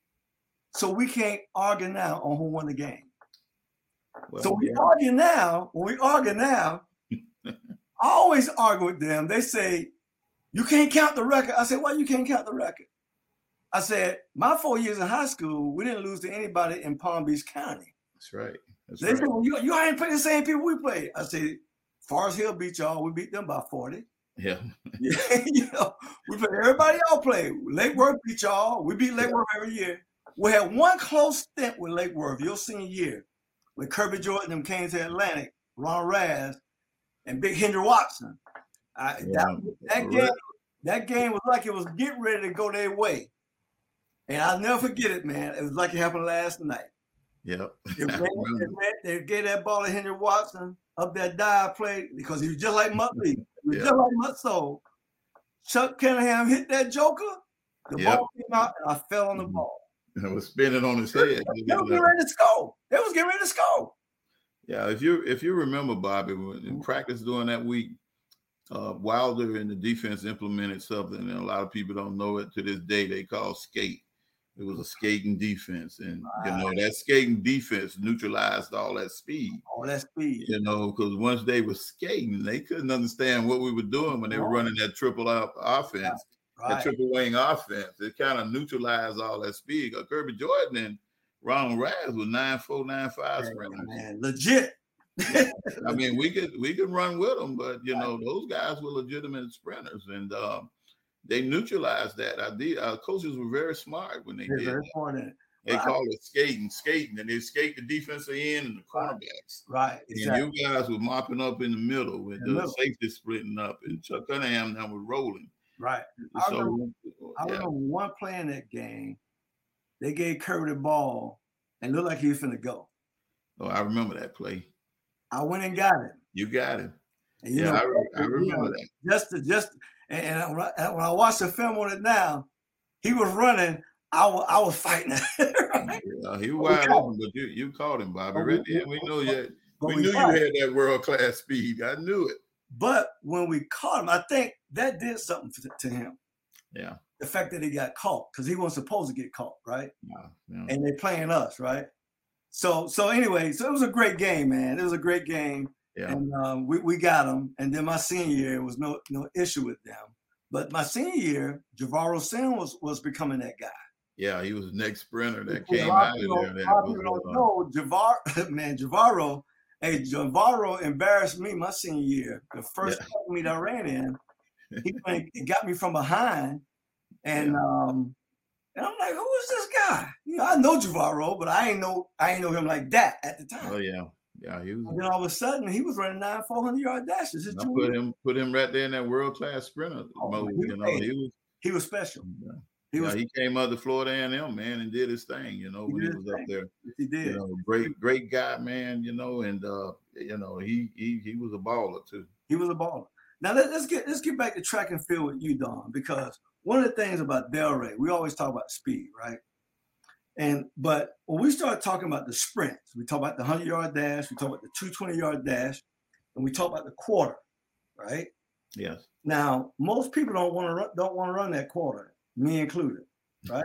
So we can't argue now on who won the game. Well, so we yeah. argue now, when we argue now, I always argue with them. They say, you can't count the record. I said, why you can't count the record? I said, my four years in high school, we didn't lose to anybody in Palm Beach County. That's right. That's They right. said, well, you, you ain't playing the same people we played. I said, Forest Hill beat y'all. We beat them by forty. Yeah. You know, we played everybody y'all played. Lake Worth beat y'all. We beat Lake Worth every year. We had one close stint with Lake Worth your senior year when Kirby Jordan them came to Atlantic, Ron Raz, and Big Henry Watson. I, Yeah. that, that game, that game was like it was getting ready to go their way. And I'll never forget it, man. It was like it happened last night. Yep. They, ran, they, ran, they gave that ball to Henry Watson up that dive play because he was just like Mutt Lee. He was Yeah. just like Mutt Soul. Chuck Cunningham hit that joker. The Yep. ball came out and I fell on the Mhm. ball. It was spinning on his head. They was getting ready to score. They was getting ready to score. Yeah, if you if you remember, Bobby, when in practice during that week, uh, Wilder and the defense implemented something, and a lot of people don't know it to this day. They call skate. It was a skating defense, and you know that skating defense neutralized all that speed. All that speed. You know, because once they were skating, they couldn't understand what we were doing when they were running that triple out offense, that Right. triple wing offense. It kind of neutralized all that speed. Because Kirby Jordan and Ronald Raz was nine four, nine five Man, sprinters. man, legit. I mean, we could we could run with them, but you know, those guys were legitimate sprinters, and um, they neutralized that. I did. Our coaches were very smart when they They're did. very That. important. They Right. call it skating, skating, and they skate the defensive end and the cornerbacks. Right. Exactly. And you guys were mopping up in the middle with In the the middle. safety splitting up, and Chuck Cunningham now was rolling. Right. I So, remember, I yeah. remember one play in that game. They gave Kirby the ball and looked like he was finna go. Oh, I remember that play. I went and got him. You got him. And you Yeah, know, I, re- I you remember know, that. just to, just and, and when, I, when I watched the film on it now, he was running. I was I was fighting. Right? Yeah, he was But we wide caught open, but you you caught him, Bobby. But Right we- there, we know you. but We we knew you caught had that world class speed. I knew it. But when we caught him, I think that did something to, to him. Yeah. The fact that he got caught, because he wasn't supposed to get caught, right? Yeah, yeah. And they're playing us, right? So, so anyway, so it was a great game, man. It was a great game. Yeah. And um, we, we got them. And then my senior year, it was no no issue with them. But my senior year, Javaro Sim was, was becoming that guy. Yeah, he was the next sprinter that came Yeah, out of people, there. That people was, don't uh, know, Javar, man, Javaro, hey, Javaro embarrassed me my senior year. The first Yeah. meet I ran in, he went, it got me from behind. And Yeah. um, and I'm like, who is this guy? You know, I know Javaro, but I ain't know I ain't know him like that at the time. Oh yeah, yeah, he was. And then all of a sudden, he was running nine four hundred yard dashes. His I junior put year. him, put him right there in that world class sprinter Oh, mode. he- You know, hey, he was. He was special. Yeah. He yeah, was. he came up to Florida A and M, man, and did his thing. You know, He when he did was his up thing. there. He did. You know, great, great guy, man. You know, and uh, you know, he he he was a baller too. He was a baller. Now let, let's get let's get back to track and field with you, Don, because one of the things about Delray, we always talk about speed, right? And but when we start talking about the sprints, we talk about the hundred yard dash, we talk about the two twenty yard dash, and we talk about the quarter, right? Yes. Now most people don't want to run, don't want to run that quarter, me included, right?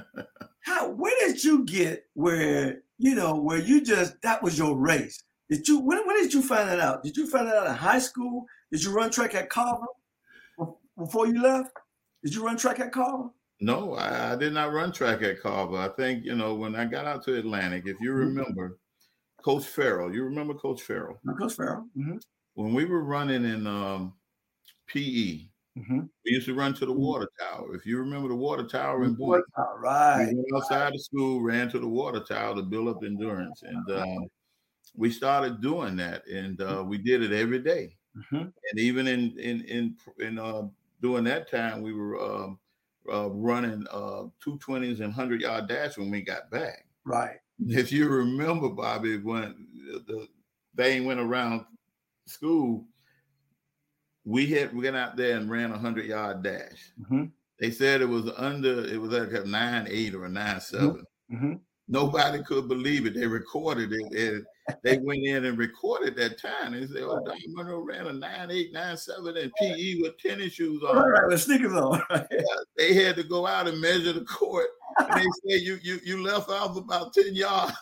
How where did you get where you know where you just that was your race? Did you when, when did you find that out? Did you find that out in high school? Did you run track at Carver before you left? Did you run track at Carver? No, I, I did not run track at Carver. I think, you know, when I got out to Atlantic, if you remember, Coach Farrell, you remember Coach Farrell? Coach Farrell. Mm-hmm. When we were running in um, P E, Mm-hmm. we used to run to the water tower. If you remember the water tower in Boynton, All right. we went outside of school, ran to the water tower to build up endurance. And um, we started doing that, and uh, we did it every day. Mm-hmm. And even in in in, in uh, during that time, we were um, uh, running uh, two twenties and hundred yard dash when we got back. Right. If you remember, Bobby, when the thing went around school, we had we went out there and ran a hundred yard dash. Mm-hmm. They said it was under, it was like a nine eight or a nine seven. Mm-hmm. Nobody could believe it. They recorded it. And they went in and recorded that time. They said, "Oh, Don Monroe ran a nine eight, nine seven in P E with tennis shoes on." All right, with sneakers on. Yeah, they had to go out and measure the court. And they said, "You you you left off about ten yards."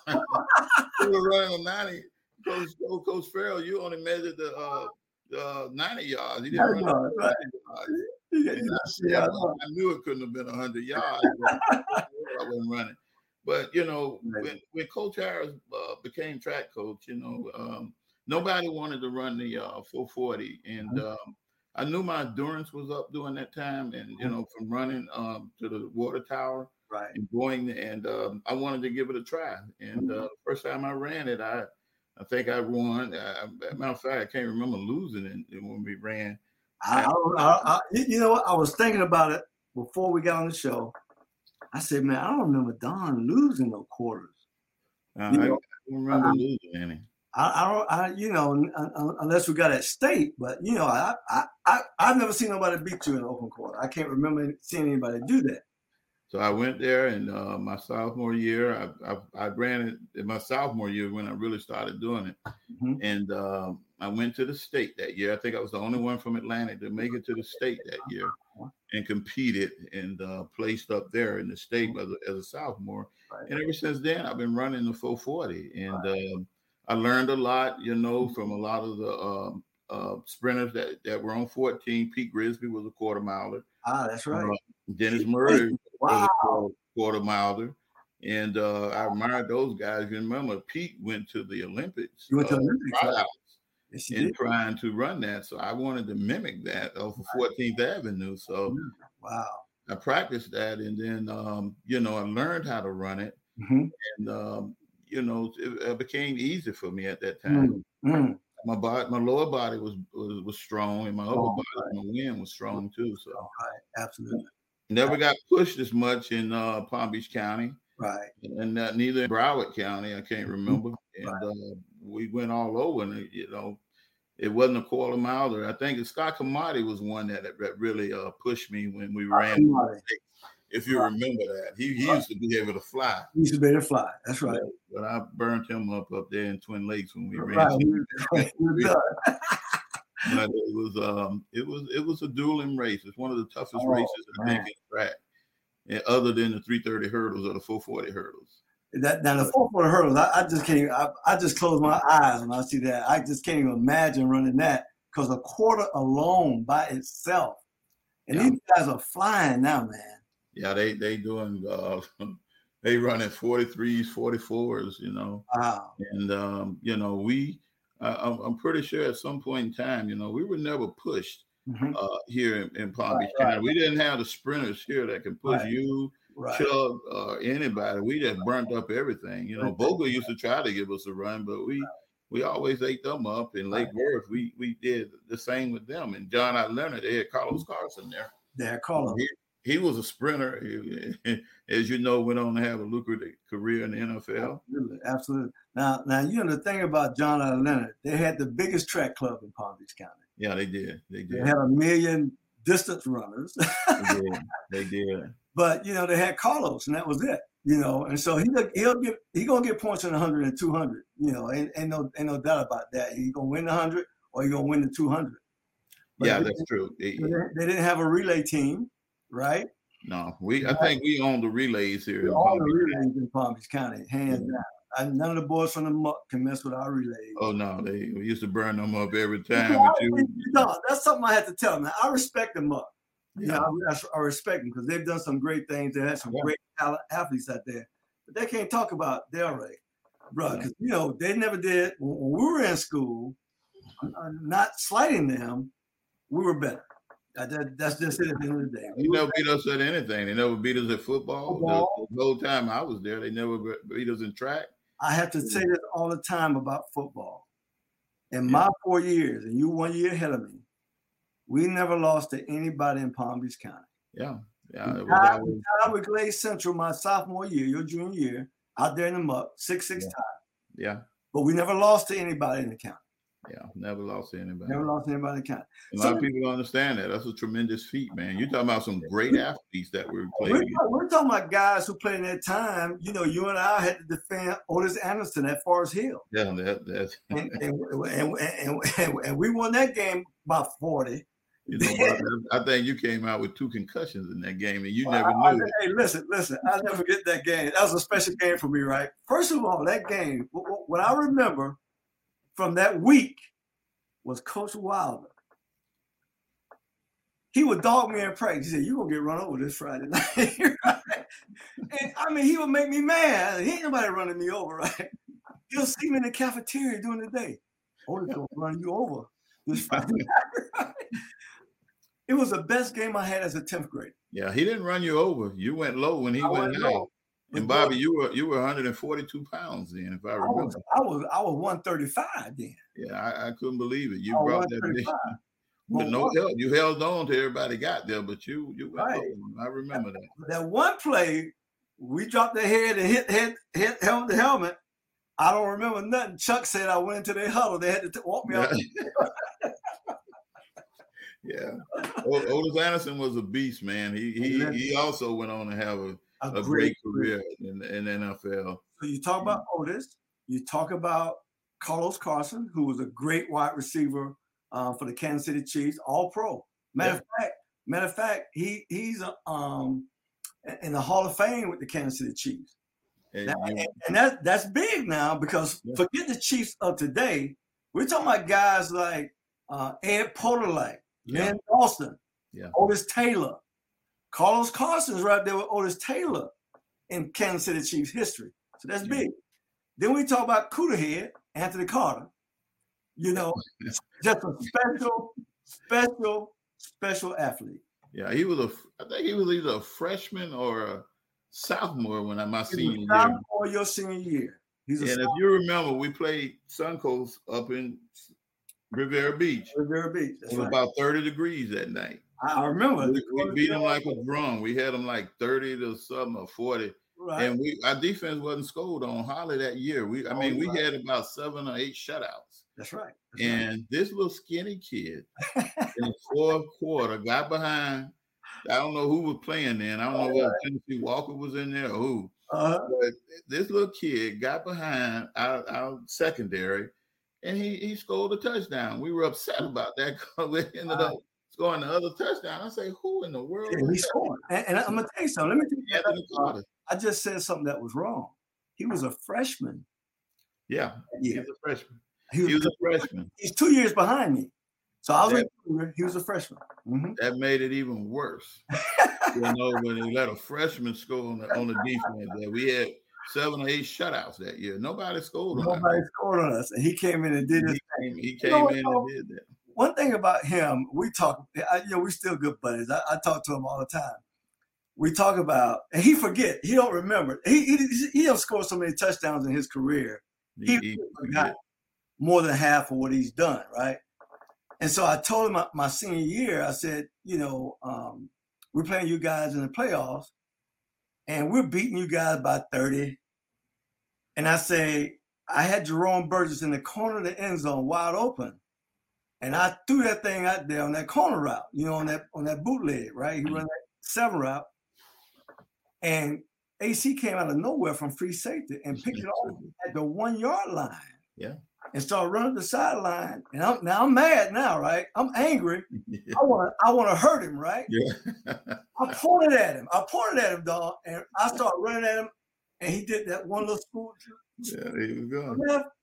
You were running a ninety. Coach, Coach Farrell, you only measured the uh, uh, ninety yards. He didn't run yards, right. ninety yards. And I, said, I, I knew it couldn't have been one hundred yards. But I wasn't running. But, you know, when, when Coach Harris uh, became track coach, you know, um, nobody wanted to run the uh, four forty. And um, I knew my endurance was up during that time. And, you know, from running um, to the water tower right. and going, and um, I wanted to give it a try. And uh, first time I ran it, I I think I won. I, matter of fact, I can't remember losing it when we ran. I, I, I, you know what? I was thinking about it before we got on the show. I said, man, I don't remember Don losing no quarters. Uh, You I know, don't remember I- losing any. I, I don't, I, you know, un- un- unless we got at state, but you know, I, I, I, I've never seen nobody beat you in open court. I can't remember seeing anybody do that. So I went there, and uh, my sophomore year, I, I I ran it in my sophomore year when I really started doing it. Mhm. And um, I went to the state that year. I think I was the only one from Atlantic to make it to the state that year and competed and uh, placed up there in the state as a, as a sophomore. Right. And ever since then, I've been running the four forty. And um, I learned a lot, you know, from a lot of the um, uh, sprinters that, that were on fourteen. Pete Grisby was a quarter miler. Ah, that's right. Uh, Dennis Murray Wow. was a quarter miler. And uh, I admired those guys. You remember, Pete went to the Olympics. You went to uh, the Olympics, right? tryouts Yes, you in did. trying to run that. So I wanted to mimic that off of fourteenth Avenue. So Wow. I practiced that. And then, um, you know, I learned how to run it. Mm-hmm. And, um, you know, it, it became easy for me at that time. Mm-hmm. My body, my lower body was was, was strong, and my upper Oh, body, my wind was strong too. So Right. Absolutely. never got pushed as much in uh, Palm Beach County, Right. and uh, neither in Broward County. I can't remember. And Right. uh, we went all over, and you know, it wasn't a quarter mile. Or I think Scott Kamadi was one that, that really uh, pushed me when we ran. Kamadi. If you Right. remember that, he, he used to be able to fly. You used to be able to fly. That's right. But I burned him up up there in Twin Lakes when we ran. Right. We- we were done. But it was um it was it was a dueling race. It's one of the toughest Oh, races I man. think in track, and other than the three thirty hurdles or the four forty hurdles. That now the four forty hurdles, I, I just can't. Even, I, I just close my eyes when I see that. I just can't even imagine running that because a quarter alone by itself, and Yeah. these guys are flying now, man. Yeah, they they doing uh, they running forty-threes, forty-fours, you know, Wow. and um, you know we. Uh, I'm, I'm pretty sure at some point in time, you know, we were never pushed Mhm. uh, here in, in Palm Right, Beach County. right. We didn't have the sprinters here that can push Right. you, Right. Chuck, or anybody. We just burnt up everything. You know, Bogle used to try to give us a run, but we we always ate them up. In Lake Worth, we we did the same with them. And John I. Leonard, they had Carlos Carson there. They're calling. He, he was a sprinter. He, as you know, went on to have a lucrative career in the N F L. Absolutely, absolutely. Now, now you know the thing about John I. Leonard, they had the biggest track club in Palm Beach County. Yeah, they did. They They did. had a million distance runners, They did. They did. but you know they had Carlos, and that was it. You know, and so he he'll get he gonna get points in one hundred and two hundred. You know, ain't, ain't no ain't no doubt about that. He gonna win the one hundred or he gonna win the two hundred. But Yeah, they, that's true. They, they, they didn't have a relay team, right? no, we. I think we own the relays here. In All Palm the Beach. relays in Palm Beach County, hands Yeah. down. And none of the boys from the muck can mess with our relays. Oh no, they we used to burn them up every time. Yeah, but you- no, that's something I had to tell them. I respect the muck. You Yeah. know, I, I respect them because they've done some great things. They had some Yeah. great talent athletes out there, but they can't talk about Delray, bro. Because you know they never did when, when we were in school. Uh, not slighting them, we were better. Uh, that, that's just it at the end of the day. They never beat us at anything. They never beat us at football. Football. The, the whole time I was there, they never beat us in track. I have to say this all the time about football. In my four years, and you one year ahead of me, we never lost to anybody in Palm Beach County. Yeah, yeah. It was I always, I with Glade Central my sophomore year, your junior year, out there in the muck, six six Yeah. times. yeah, But we never lost to anybody in the county. yeah. Never lost to anybody. Never lost to anybody in the county. A lot So- of people don't understand that. That's a tremendous feat, man. You're talking about some great athletes that were We're, playing. we're talking about guys who played in that time. You know, you and I had to defend Otis Anderson at Forest Hill. Yeah, that, that's And, and, and, and, and, and we won that game by forty. you know. I think you came out with two concussions in that game, and you never I- I- knew it. Hey, listen, listen. I'll never forget that game. That was a special game for me, right? First of all, that game, wh- wh- what I remember from that week was Coach Wilder. He would dog me in practice. He said, "You're going to get run over this Friday night." Right? And I mean, he would make me mad. He ain't nobody running me over, right? He'll see me in the cafeteria during the day. Oh, he's going to run you over this Friday night. Right? It was the best game I had as a tenth grader. Yeah, he didn't run you over. You went low when he I went went high. low. And Bobby, you were you were one hundred forty-two pounds then, if I I remember. was, I was, I was one thirty-five then. Yeah, I, I couldn't believe it. You I was brought that big, 135. with no Well, help. You held on till everybody got there, but you you went Right. low. I remember that. That one play, we dropped their head and hit hit hit helmet to helmet. I don't remember nothing. Chuck said I went into their huddle. They had to t- walk me out. Yeah. O- Otis Anderson was a beast, man. He he he also went on to have a, a great career in, in the N F L. So you talk about Otis. You talk about Carlos Carson, who was a great wide receiver uh, for the Kansas City Chiefs, all pro. Matter Yeah. of fact, matter of fact, he he's uh, um in the Hall of Fame with the Kansas City Chiefs. And Now, you- and, and that that's big now because Yeah. forget the Chiefs of today. We're talking about guys like uh, Ed Polarlight, Yeah. Lynn Dawson, Yeah. Otis Taylor. Carlos Carson's right there with Otis Taylor in Kansas City Chiefs history. So that's Yeah. big. Then we talk about Cooterhead, Anthony Carter. You know, just a special, special, special athlete. yeah, he was a. I think he was either a freshman or a sophomore when I my He senior was year. sophomore your senior year. He's a And if you remember, we played Suncoast up in Riviera Beach. Rivera Beach. That's It was right. about thirty degrees that night. I I remember. We, we beat them like a drum. We had them like thirty to something or forty. Right. And we our defense wasn't scored on Holly that year. We I Oh, mean, we right. had about seven or eight shutouts. That's right. That's right. And this little skinny kid in the fourth quarter got behind. I don't know who was playing then. I don't know whether Tennessee Walker was in there or who. Uh, But this little kid got behind our, our secondary, and he he scored a touchdown. We were upset about that because we ended up scoring the other touchdown. I say, who in the world? Yeah, he scored. And, and I'm gonna tell you something. Let me tell you Anthony Carter. I just said something that was wrong. He was a freshman. Yeah, yeah. he was a freshman. He was, he was a freshman. He's two years behind me. So I was that, like, he was a freshman. Mm-hmm. That made it even worse. You know, when they let a freshman score on the, on the defense, that we had seven or eight shutouts that year. Nobody scored on us. Nobody scored on us. And he came in and did his he thing. Came, he came you know, in and did that. One thing about him, we talk, I, you know, we still good buddies. I, I talk to him all the time. We talk about, and he forget, he don't remember. He he, he don't score so many touchdowns in his career. He, he forgot more than half of what he's done, right? And so I told him my, my senior year, I said, you know, um, we're playing you guys in the playoffs, and we're beating you guys by thirty. And I say, I had Jerome Burgess in the corner of the end zone wide open. And I threw that thing out there on that corner route, you know, on that on that bootleg, right? He ran that seven route. And A C came out of nowhere from free safety and picked it off at the one yard line. Yeah. And started running the sideline. And I'm, now I'm mad now, right? I'm angry. Yeah. I want to I want to hurt him, right? Yeah. I pointed at him. I pointed at him, dog. And I started running at him. And he did that one little school. Yeah, he was going.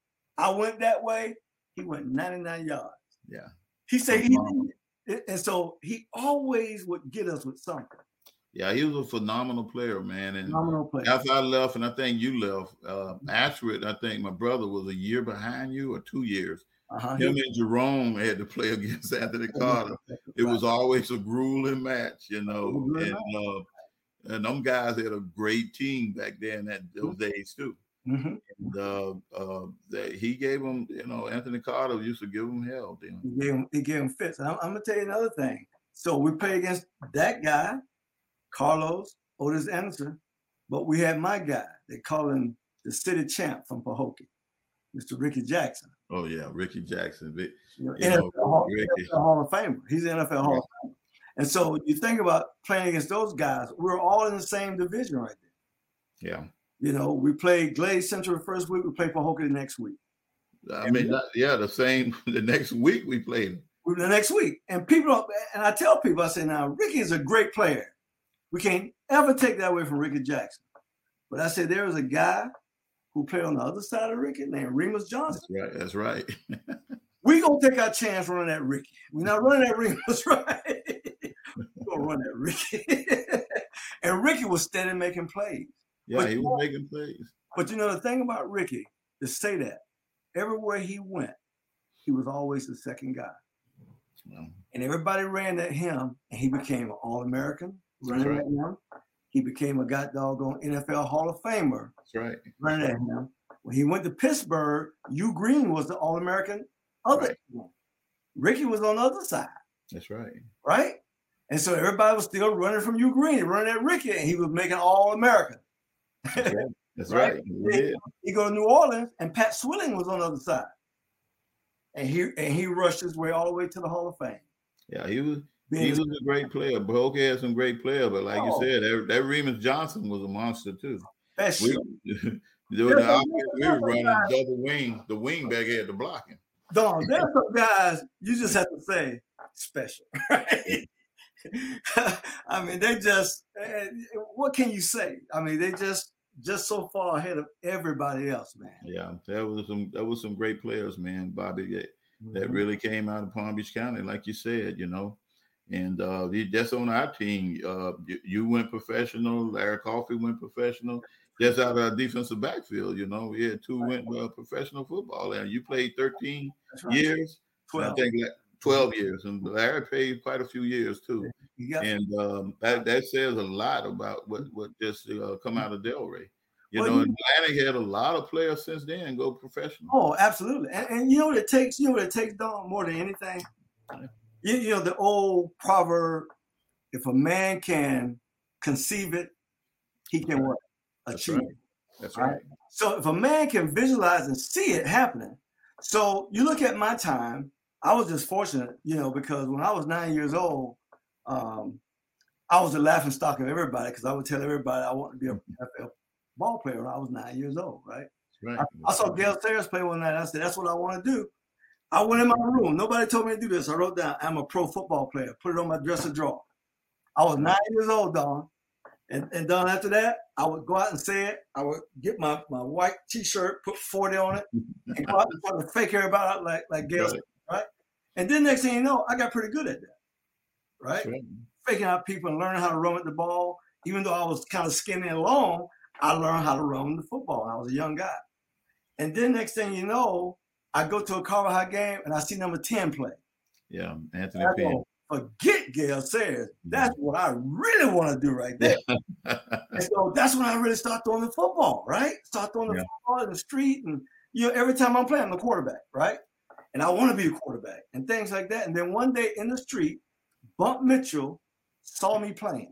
I went that way. He went ninety-nine yards. Yeah. He said he did. And so he always would get us with something. Yeah, he was a phenomenal player, man. And phenomenal player. After I left, and I think you left, uh, Ashford, I think my brother was a year behind you or two years. Uh-huh. Him and Jerome had to play against Anthony Carter. It was always a grueling match, you know. And uh, and them guys had a great team back then at those mm-hmm. days too. Mm-hmm. And uh, uh, they, he gave him, you know, Anthony Carter used to give him hell. Then. He gave him, he gave him fits. And I'm, I'm gonna tell you another thing. So we played against that guy, Carlos Otis Anderson, but we had my guy. They call him the city champ from Pahokee, Mister Ricky Jackson. Oh yeah, Ricky Jackson, you know, N F L, Hall, N F L Hall of Famer. He's an N F L Hall of Famer. And so you think about playing against those guys. We're all in the same division right there. Yeah. You know, we played Glade Central the first week. We played Pahokee the next week. I and mean, not, yeah, the same. The next week we played. The next week, and people, and I tell people, I say, now Ricky is a great player. We can't ever take that away from Ricky Jackson. But I said there was a guy who played on the other side of Ricky named Remus Johnson. That's right. That's right. We're going to take our chance running at Ricky. We're not running at Remus, right? We're going to run at Ricky. And Ricky was steady making plays. Yeah, but he was know, making plays. But you know, the thing about Ricky, to say that, everywhere he went, he was always the second guy. Well, and everybody ran at him, and he became an All-American. Running right. at him. He became a god doggone N F L Hall of Famer. That's right. Running at him. When he went to Pittsburgh, Hugh Green was the All-American other right. Ricky was on the other side. That's right. Right? And so everybody was still running from Hugh Green, running at Ricky, and he was making All-American. That's right. That's right. right. He, he go to New Orleans, and Pat Swilling was on the other side. And he and he rushed his way all the way to the Hall of Fame. Yeah, he was He was a great player. Pahokee had some great players, but like oh. you said, that, that Remus Johnson was a monster too. That's we, true. During the offense, we were running guys. double wing. The wing back had to block him. Dog, there's some guys you just have to say special, right? I mean, they just. What can you say? I mean, they just just so far ahead of everybody else, man. Yeah, that was some that was some great players, man, Bobby. That, mm-hmm. that really came out of Palm Beach County, like you said, you know. And uh, that's on our team. Uh, you, you went professional. Larry Coffey went professional. Just out of our defensive backfield, you know, we had two went uh, professional football, and you played thirteen right. years. twelve. I think like twelve years, and Larry played quite a few years too. And um, that that says a lot about what what just uh, come out of Delray. You well, know, you, Atlantic had a lot of players since then go professional. Oh, absolutely. And, and you know what it takes? You know what it takes, Don, more than anything. Yeah. You, you know, the old proverb, if a man can conceive it, he can what? Achieve right. it. That's right. right. So if a man can visualize and see it happening. So you look at my time, I was just fortunate, you know, because when I was nine years old, um, I was the laughing stock of everybody because I would tell everybody I wanted to be a N F L ball player when I was nine years old, right? Right. I, I saw Gale Sayers play one night. I said, that's what I want to do. I went in my room. Nobody told me to do this. I wrote down, I'm a pro football player. Put it on my dresser drawer. I was nine years old, Don. And, and Don, after that, I would go out and say it. I would get my, my white T-shirt, put forty on it, and go out and try to fake everybody out like, like Gale, right. right? And then next thing you know, I got pretty good at that, right? right? Faking out people and learning how to run with the ball. Even though I was kind of skinny and long, I learned how to run the football when I was a young guy. And then next thing you know, I go to a Carver High game and I see number ten play. Yeah, Anthony Penn. Forget Gale Sayers. That's what I really want to do right there. And so that's when I really start throwing the football, right? Start throwing the yeah. football in the street. And, you know, every time I'm playing, I'm the quarterback, right? And I want to be a quarterback and things like that. And then one day in the street, Bump Mitchell saw me playing,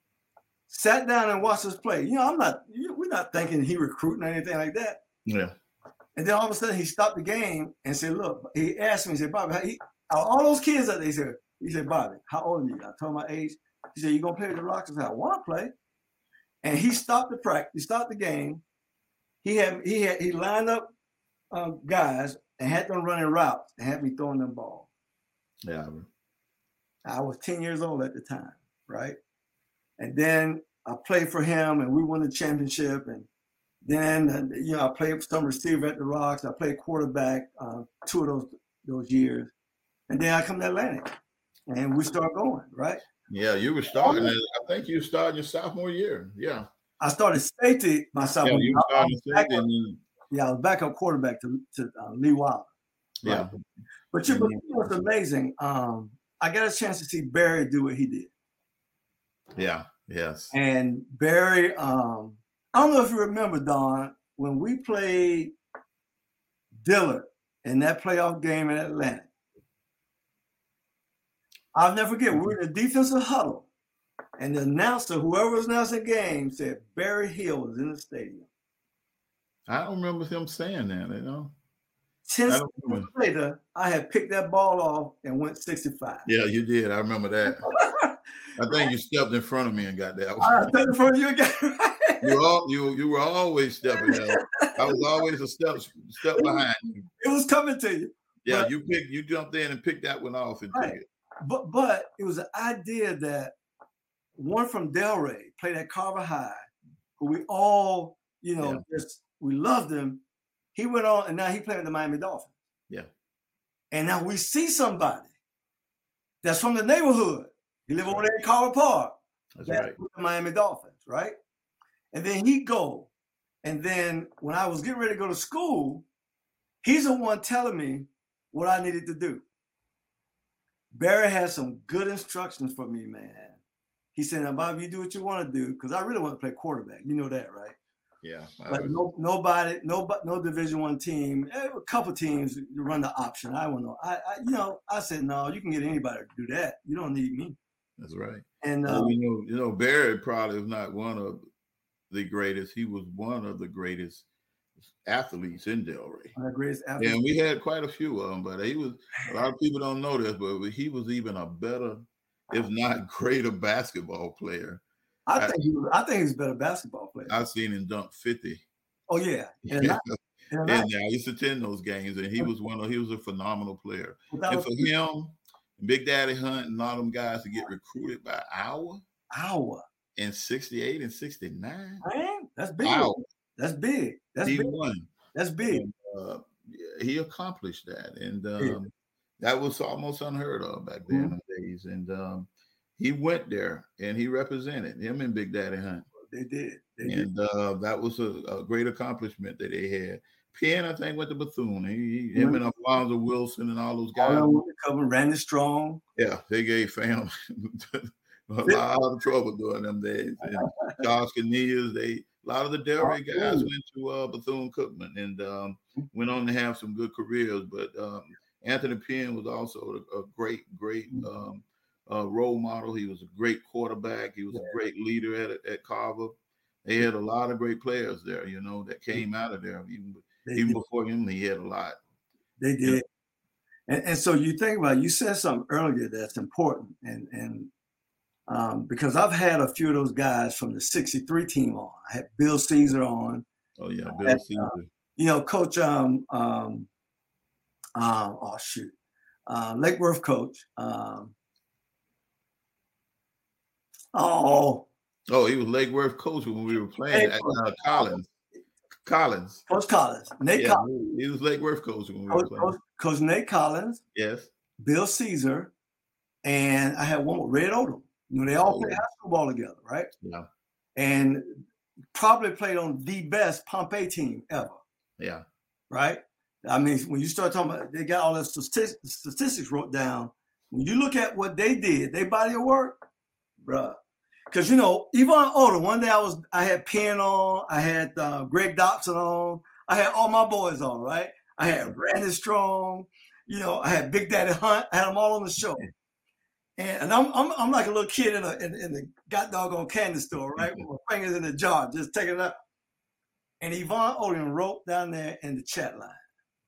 sat down and watched us play. You know, I'm not, we're not thinking he recruiting or anything like that. Yeah. And then all of a sudden he stopped the game and said, look, he asked me, he said, Bobby, he, all those kids out there, he said, he said, Bobby, how old are you? I told him my age. He said, you going to play with the Rockets? I said, I want to play. And he stopped the practice, he stopped the game. He had, he had, he lined up um, guys and had them running routes and had me throwing them balls. Yeah. I was ten years old at the time, right? And then I played for him and we won the championship. And then, uh, you know, I played some receiver at the Rocks. I played quarterback uh, two of those those years. And then I come to Atlantic and we start going, right? Yeah, you were starting. I think you started your sophomore year. Yeah. I started safety my sophomore year. Yeah, you started safety. And yeah, I was backup quarterback to, to uh, Lee Wilder. Right? Yeah. But you, but you know, it's amazing. Um, I got a chance to see Barry do what he did. Yeah, yes. And Barry, um, I don't know if you remember, Don, when we played Dillard in that playoff game in Atlanta. I'll never forget, we were in the defensive huddle, and the announcer, whoever was announcing the game, said Barry Hill was in the stadium. I don't remember him saying that, you know. Ten seconds later, I had picked that ball off and went sixty-five. Yeah, you did. I remember that. I think you stepped in front of me and got that. I stepped in front of you again. you, all, you, you were always stepping out. I was always a step step behind you. It was coming to you. Yeah, but, you picked. You jumped in and picked that one off and right. took it. But but it was an idea that one from Delray played at Carver High, who we all, you know, yeah. just we loved him. He went on and now he played with the Miami Dolphins. Yeah. And now we see somebody that's from the neighborhood. He live over there in Carver Park. That's right. With the Miami Dolphins, right? And then he go. And then when I was getting ready to go to school, he's the one telling me what I needed to do. Barry had some good instructions for me, man. He said, now, Bob, you do what you want to do, because I really want to play quarterback. You know that, right? Yeah. But no, nobody, no, no Division One team, a couple teams run the option. I don't know. I, I, you know, I said, no, you can get anybody to do that. You don't need me. That's right. And well, um, you know, you know, Barry probably was not one of the greatest. He was one of the greatest athletes in Delray. The greatest athlete. And we had quite a few of them, but he was. A lot of people don't know this, but he was even a better, if not greater, basketball player. I think he was, I think he's a better basketball player. I've seen him dunk fifty. Oh yeah, and, yeah. and I used to attend those games, and he was one of he was a phenomenal player. Without and for him, Big Daddy Hunt and all them guys to get recruited by Iowa, Iowa in sixty-eight and sixty-nine, man, that's big. Iowa. That's big. That's he big. won. That's big. And, uh, he accomplished that, and um, yeah. that was almost unheard of back then mm-hmm. days. And um, he went there and he represented him and Big Daddy Hunt. They did. They and did. Uh, that was a, a great accomplishment that they had. Penn, I think, went to Bethune. He, he, mm-hmm. him and Alfonso Wilson and all those guys. All Randy Strong. Yeah, they gave fam a lot of trouble during them days. And Charles Canillas, they a lot of the Delray guys went to uh, Bethune-Cookman and um, went on to have some good careers. But um, Anthony Penn was also a, a great, great um, uh, role model. He was a great quarterback. He was yeah. a great leader at at Carver. They had a lot of great players there, you know, that came out of there. Even, even before him, he had a lot. They did. And, and so you think about it, you said something earlier that's important. And, and um, because I've had a few of those guys from the sixty-three team on. I had Bill Caesar on. Oh, yeah, Bill had, Caesar. Uh, you know, Coach, um, um, um, oh, shoot, uh, Lake Worth coach. Um, oh. Oh, he was Lake Worth coach when we were playing at uh, Collins. Collins. Coach Collins. Nate yeah, Collins. He was Lake Worth coach when we coach, were playing. Coach, coach Nate Collins. Yes. Bill Caesar. And I had one with Red Odom. You know, they all oh, played yeah. high school ball together, right? Yeah. And probably played on the best Pompey team ever. Yeah. Right? I mean, when you start talking about, they got all the statistics, statistics wrote down. When you look at what they did, they body of work, bruh. Because, you know, Yvonne Odom, one day I was, I had Penn on, I had uh, Greg Dobson on, I had all my boys on, right? I had Randy Strong, you know, I had Big Daddy Hunt, I had them all on the show. And, and I'm, I'm I'm like a little kid in, a, in, in the god doggone candy store, right? With my fingers in the jar, just taking it up. And Yvonne Odom wrote down there in the chat line,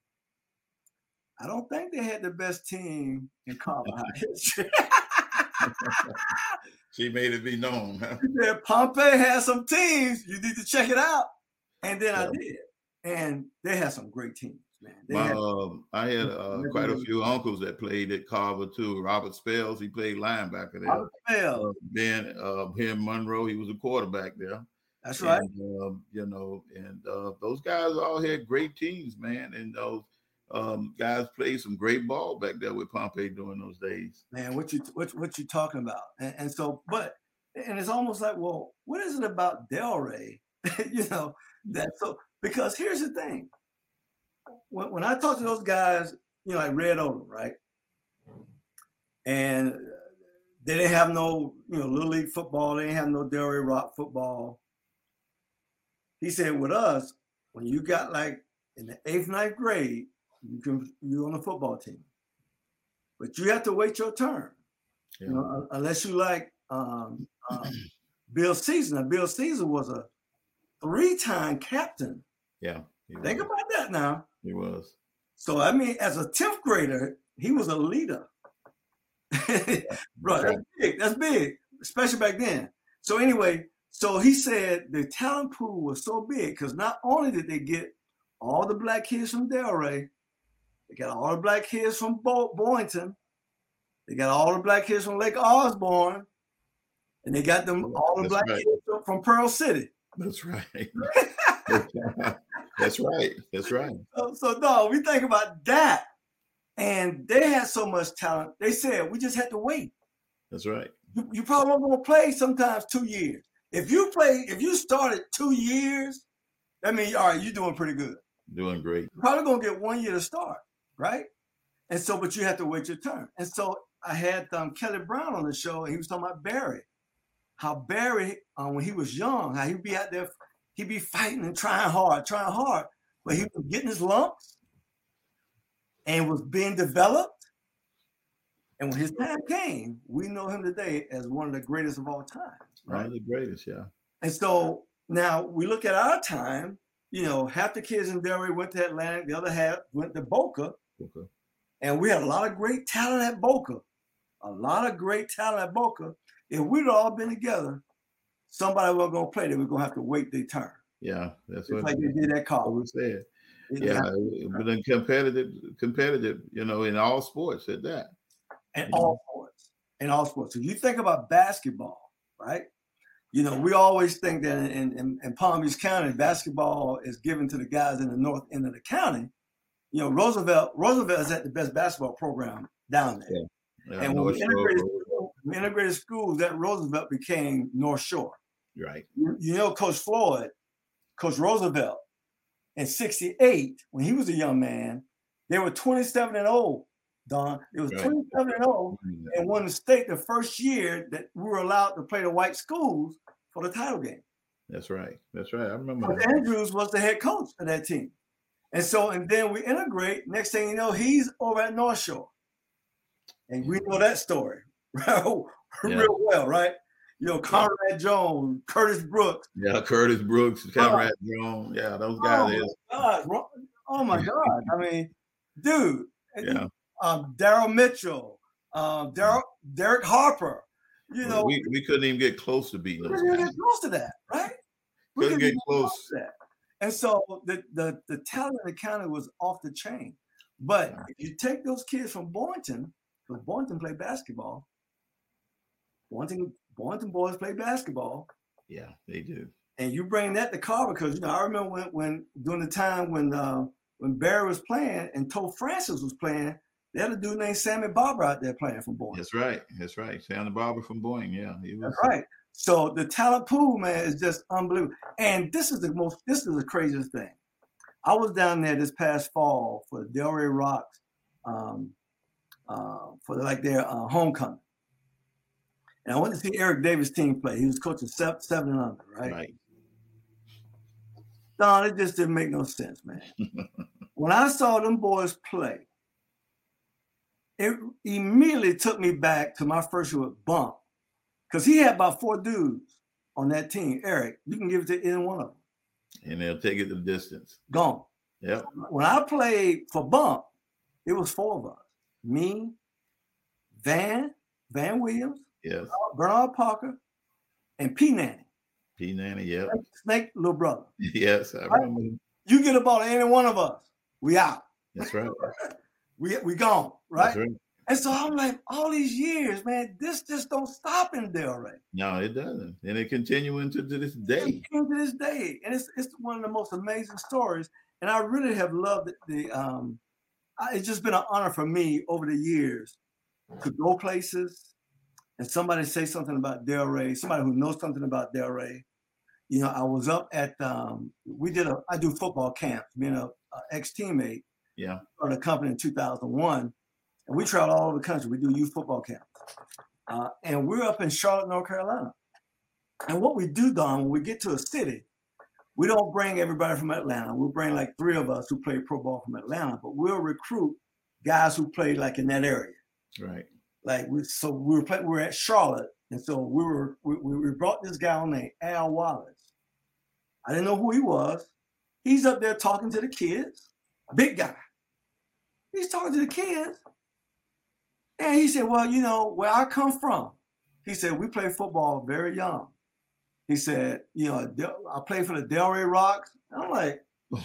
I don't think they had the best team in Carver High history. She made it be known. Huh? She said, Pompey has some teams. You need to check it out. And then yeah. I did. And they had some great teams, man. They My, had, um, I had uh, quite a few uncles that played at Carver, too. Robert Spells, he played linebacker there. Robert Spells. Uh, Ben, uh, him, Monroe, he was a quarterback there. That's right. And, uh, you know, and uh, those guys all had great teams, man. And those um, guys played some great ball back there with Pompey during those days. Man, what you what, what you talking about? And, and so, but, and it's almost like, well, what is it about Delray, you know, that so, because here's the thing. When, when I talk to those guys, you know, like Red Odom, right? And they didn't have no, you know, Little League football. They didn't have no Delray Rock football. He said, with us, when you got like in the eighth, ninth grade, you can you on the football team, but you have to wait your turn. Yeah. You know, unless you like um, um, Bill Caesar. Now, Bill Caesar was a three-time captain. Yeah, think about that now. He was. So I mean, as a tenth grader, he was a leader. Bro, that's big. That's big, especially back then. So anyway. So he said the talent pool was so big because not only did they get all the black kids from Delray, they got all the black kids from Bo- Boynton, they got all the black kids from Lake Osborne, and they got them all the That's black right. kids from Pearl City. That's right. That's right. That's right. So, so no, we think about that, and they had so much talent. They said we just had to wait. That's right. You, you probably won't gonna play sometimes two years. If you play, if you started two years, that means, all right, you're doing pretty good. Doing great. You're probably going to get one year to start, right? And so, but you have to wait your turn. And so I had um, Kelly Brown on the show, and he was talking about Barry. How Barry, um, when he was young, how he'd be out there, he'd be fighting and trying hard, trying hard, but he was getting his lumps and was being developed. And when his time came, we know him today as one of the greatest of all time. Right? One of the greatest, yeah. And so now we look at our time, you know, half the kids in Delray went to Atlantic, the other half went to Boca. Okay. And we had a lot of great talent at Boca. A lot of great talent at Boca. If we'd all been together, somebody was going to play, they were going to have to wait their turn. Yeah, that's Just what like they did at Carver. we said. Yeah, but then competitive, competitive, you know, in all sports at that. In all sports. In all sports. So you think about basketball, right? You know, we always think that in, in, in Palm Beach County, basketball is given to the guys in the north end of the county. You know, Roosevelt, Roosevelt is at the best basketball program down there. Yeah. Yeah, and when we integrated, we integrated schools, that Roosevelt became North Shore. Right. You, you know, Coach Floyd, Coach Roosevelt, in sixty-eight, when he was a young man, they were twenty-seven and oh, Don. It was right. twenty-seven and oh, and won the state the first year that we were allowed to play the white schools for the title game. That's right. That's right. I remember. Coach Andrews was the head coach of that team. And so, and then we integrate. Next thing you know, he's over at North Shore. And we know that story real yeah. well, right? You know, Conrad Jones, Curtis Brooks. Yeah, Curtis Brooks, Conrad oh. Jones. Yeah, those guys. Oh, my God. Oh, my God. I mean, dude. Yeah. Um, Daryl Mitchell, um, Daryl, Derek Harper. You know, we, we couldn't even get close to beating those guys. We guys. couldn't get close to that, right? We couldn't get close. close to that. And so the, the, the talent in the county was off the chain. But if you take those kids from Boynton, because Boynton played basketball, Boynton, Boynton boys play basketball. Yeah, they do. And you bring that to Carver, because, you know, I remember when, when during the time when uh, when Barry was playing and Toe Francis was playing, they had a dude named Sammy Barber out there playing from Boynton. That's right. That's right. Sammy Barber from Boynton. Yeah. He was. That's right. So the talent pool, man, is just unbelievable. And this is the most, this is the craziest thing. I was down there this past fall for the Delray Rocks, um, uh, for the, like their uh, homecoming. And I went to see Eric Davis' team play. He was coaching seven, seven and under, right? Right. Don, it just didn't make no sense, man. When I saw them boys play, it immediately took me back to my first year with Bump, because he had about four dudes on that team. Eric, you can give it to any one of them. And they'll take it the distance. Gone. Yep. When I played for Bump, it was four of us. Me, Van, Van Williams, yes, Bernard Parker, and P. Nanny. P. Nanny, yeah. Snake, Snake, little brother. Yes, I right? remember. You get a ball to any one of us, we out. That's right. we we gone, right? That's right. And so I'm like, all these years, man, this just don't stop in Delray. No, it doesn't. And it continues to, to this day. To this day. And it's it's one of the most amazing stories. And I really have loved the, um, I, it's just been an honor for me over the years to go places and somebody say something about Delray, somebody who knows something about Delray. You know, I was up at, um, we did a, I do football camps, being a, a ex-teammate. Yeah. Started a company in two thousand one. And we travel all over the country. We do youth football camps. Uh, and we're up in Charlotte, North Carolina. And what we do, Don, when we get to a city, we don't bring everybody from Atlanta. We'll bring like three of us who play pro ball from Atlanta, but we'll recruit guys who play like in that area. Right. Like we, so we were playing, we were at Charlotte. And so we were, we, we brought this guy named Al Wallace. I didn't know who he was. He's up there talking to the kids, big guy. He's talking to the kids. And he said, well, you know, where I come from, he said, we play football very young. He said, you know, I played for the Delray Rocks. I'm like,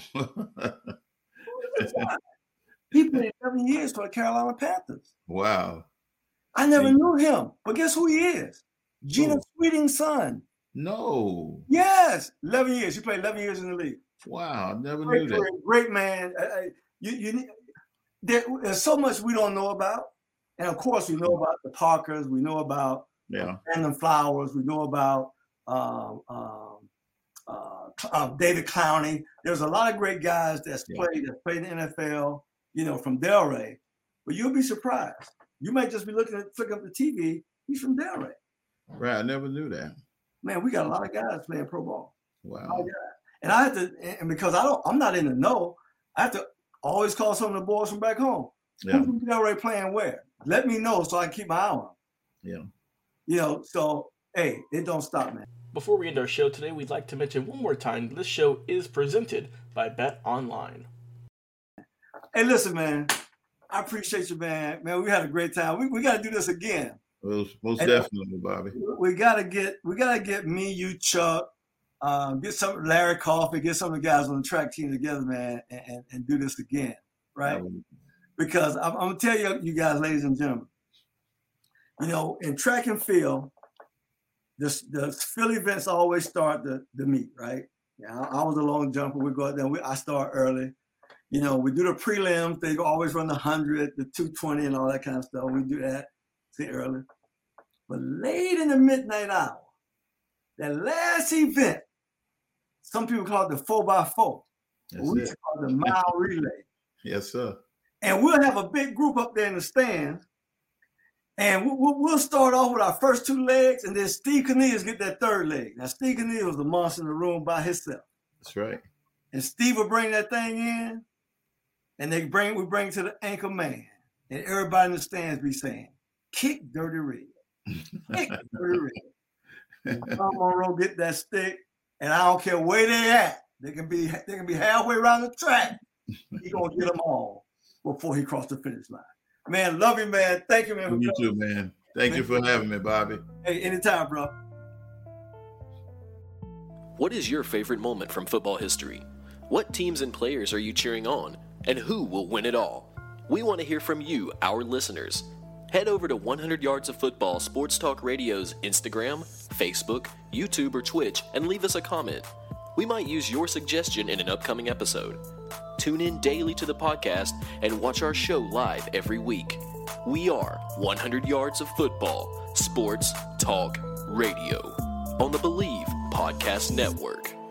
he played eleven years for the Carolina Panthers. Wow. I never See? knew him, but guess who he is? Gina oh. Sweeting's son. No. Yes, eleven years. He played eleven years in the league. Wow, I never great, knew that. Great, great man. Uh, you, you, there, there's so much we don't know about. And of course, we know about the Parkers. We know about yeah. Brandon Flowers. We know about um, um, uh, uh, David Clowney. There's a lot of great guys that's yeah. played that played in the N F L, you know, from Delray. But you'll be surprised. You might just be looking at flick up the T V. He's from Delray. Right, I never knew that. Man, we got a lot of guys playing pro ball. Wow. And I have to, and because I don't, I'm not in the know, I have to always call some of the boys from back home. Yeah. Who's from Delray playing where? Let me know so I can keep my eye on them. Yeah. You know, so, hey, it don't stop, man. Before we end our show today, we'd like to mention one more time this show is presented by Bet Online. Hey, listen, man. I appreciate you, man. Man, we had a great time. We, we got to do this again. Well, most and definitely, Bobby. We got to get, we got to get me, you, Chuck, um, get some Larry Coffey, get some of the guys on the track team together, man, and, and, and do this again, right? Um, Because I'm, I'm going to tell you, you guys, ladies and gentlemen, you know, in track and field, this, the field events always start the, the meet, right? Yeah, I, I was a long jumper. We go out there. We, I start early. You know, we do the prelims. They always run the one hundred, the two twenty, and all that kind of stuff. We do that, see, early. But late in the midnight hour, that last event, some people call it the four by four. We it. call it the mile relay. Yes, sir. And we'll have a big group up there in the stands. And we'll, we'll start off with our first two legs, and then Steve Cornelius get that third leg. Now, Steve Cornelius was the monster in the room by himself. That's right. And Steve will bring that thing in, and they bring we bring it to the anchor man. And everybody in the stands be saying, kick Dirty Red. Kick Dirty Red. And Tom Monroe get that stick, and I don't care where they at. They can be they can be halfway around the track. He gonna get them all before he crossed the finish line. Man, love you, man. Thank you, man. You too, man. Thank man. you for having me, Bobby. Hey, anytime, bro. What is your favorite moment from football history? What teams and players are you cheering on? And who will win it all? We want to hear from you, our listeners. Head over to one hundred Yards of Football Sports Talk Radio's Instagram, Facebook, YouTube, or Twitch and leave us a comment. We might use your suggestion in an upcoming episode. Tune in daily to the podcast and watch our show live every week. We are one hundred Yards of Football Sports Talk Radio on the Believe Podcast Network.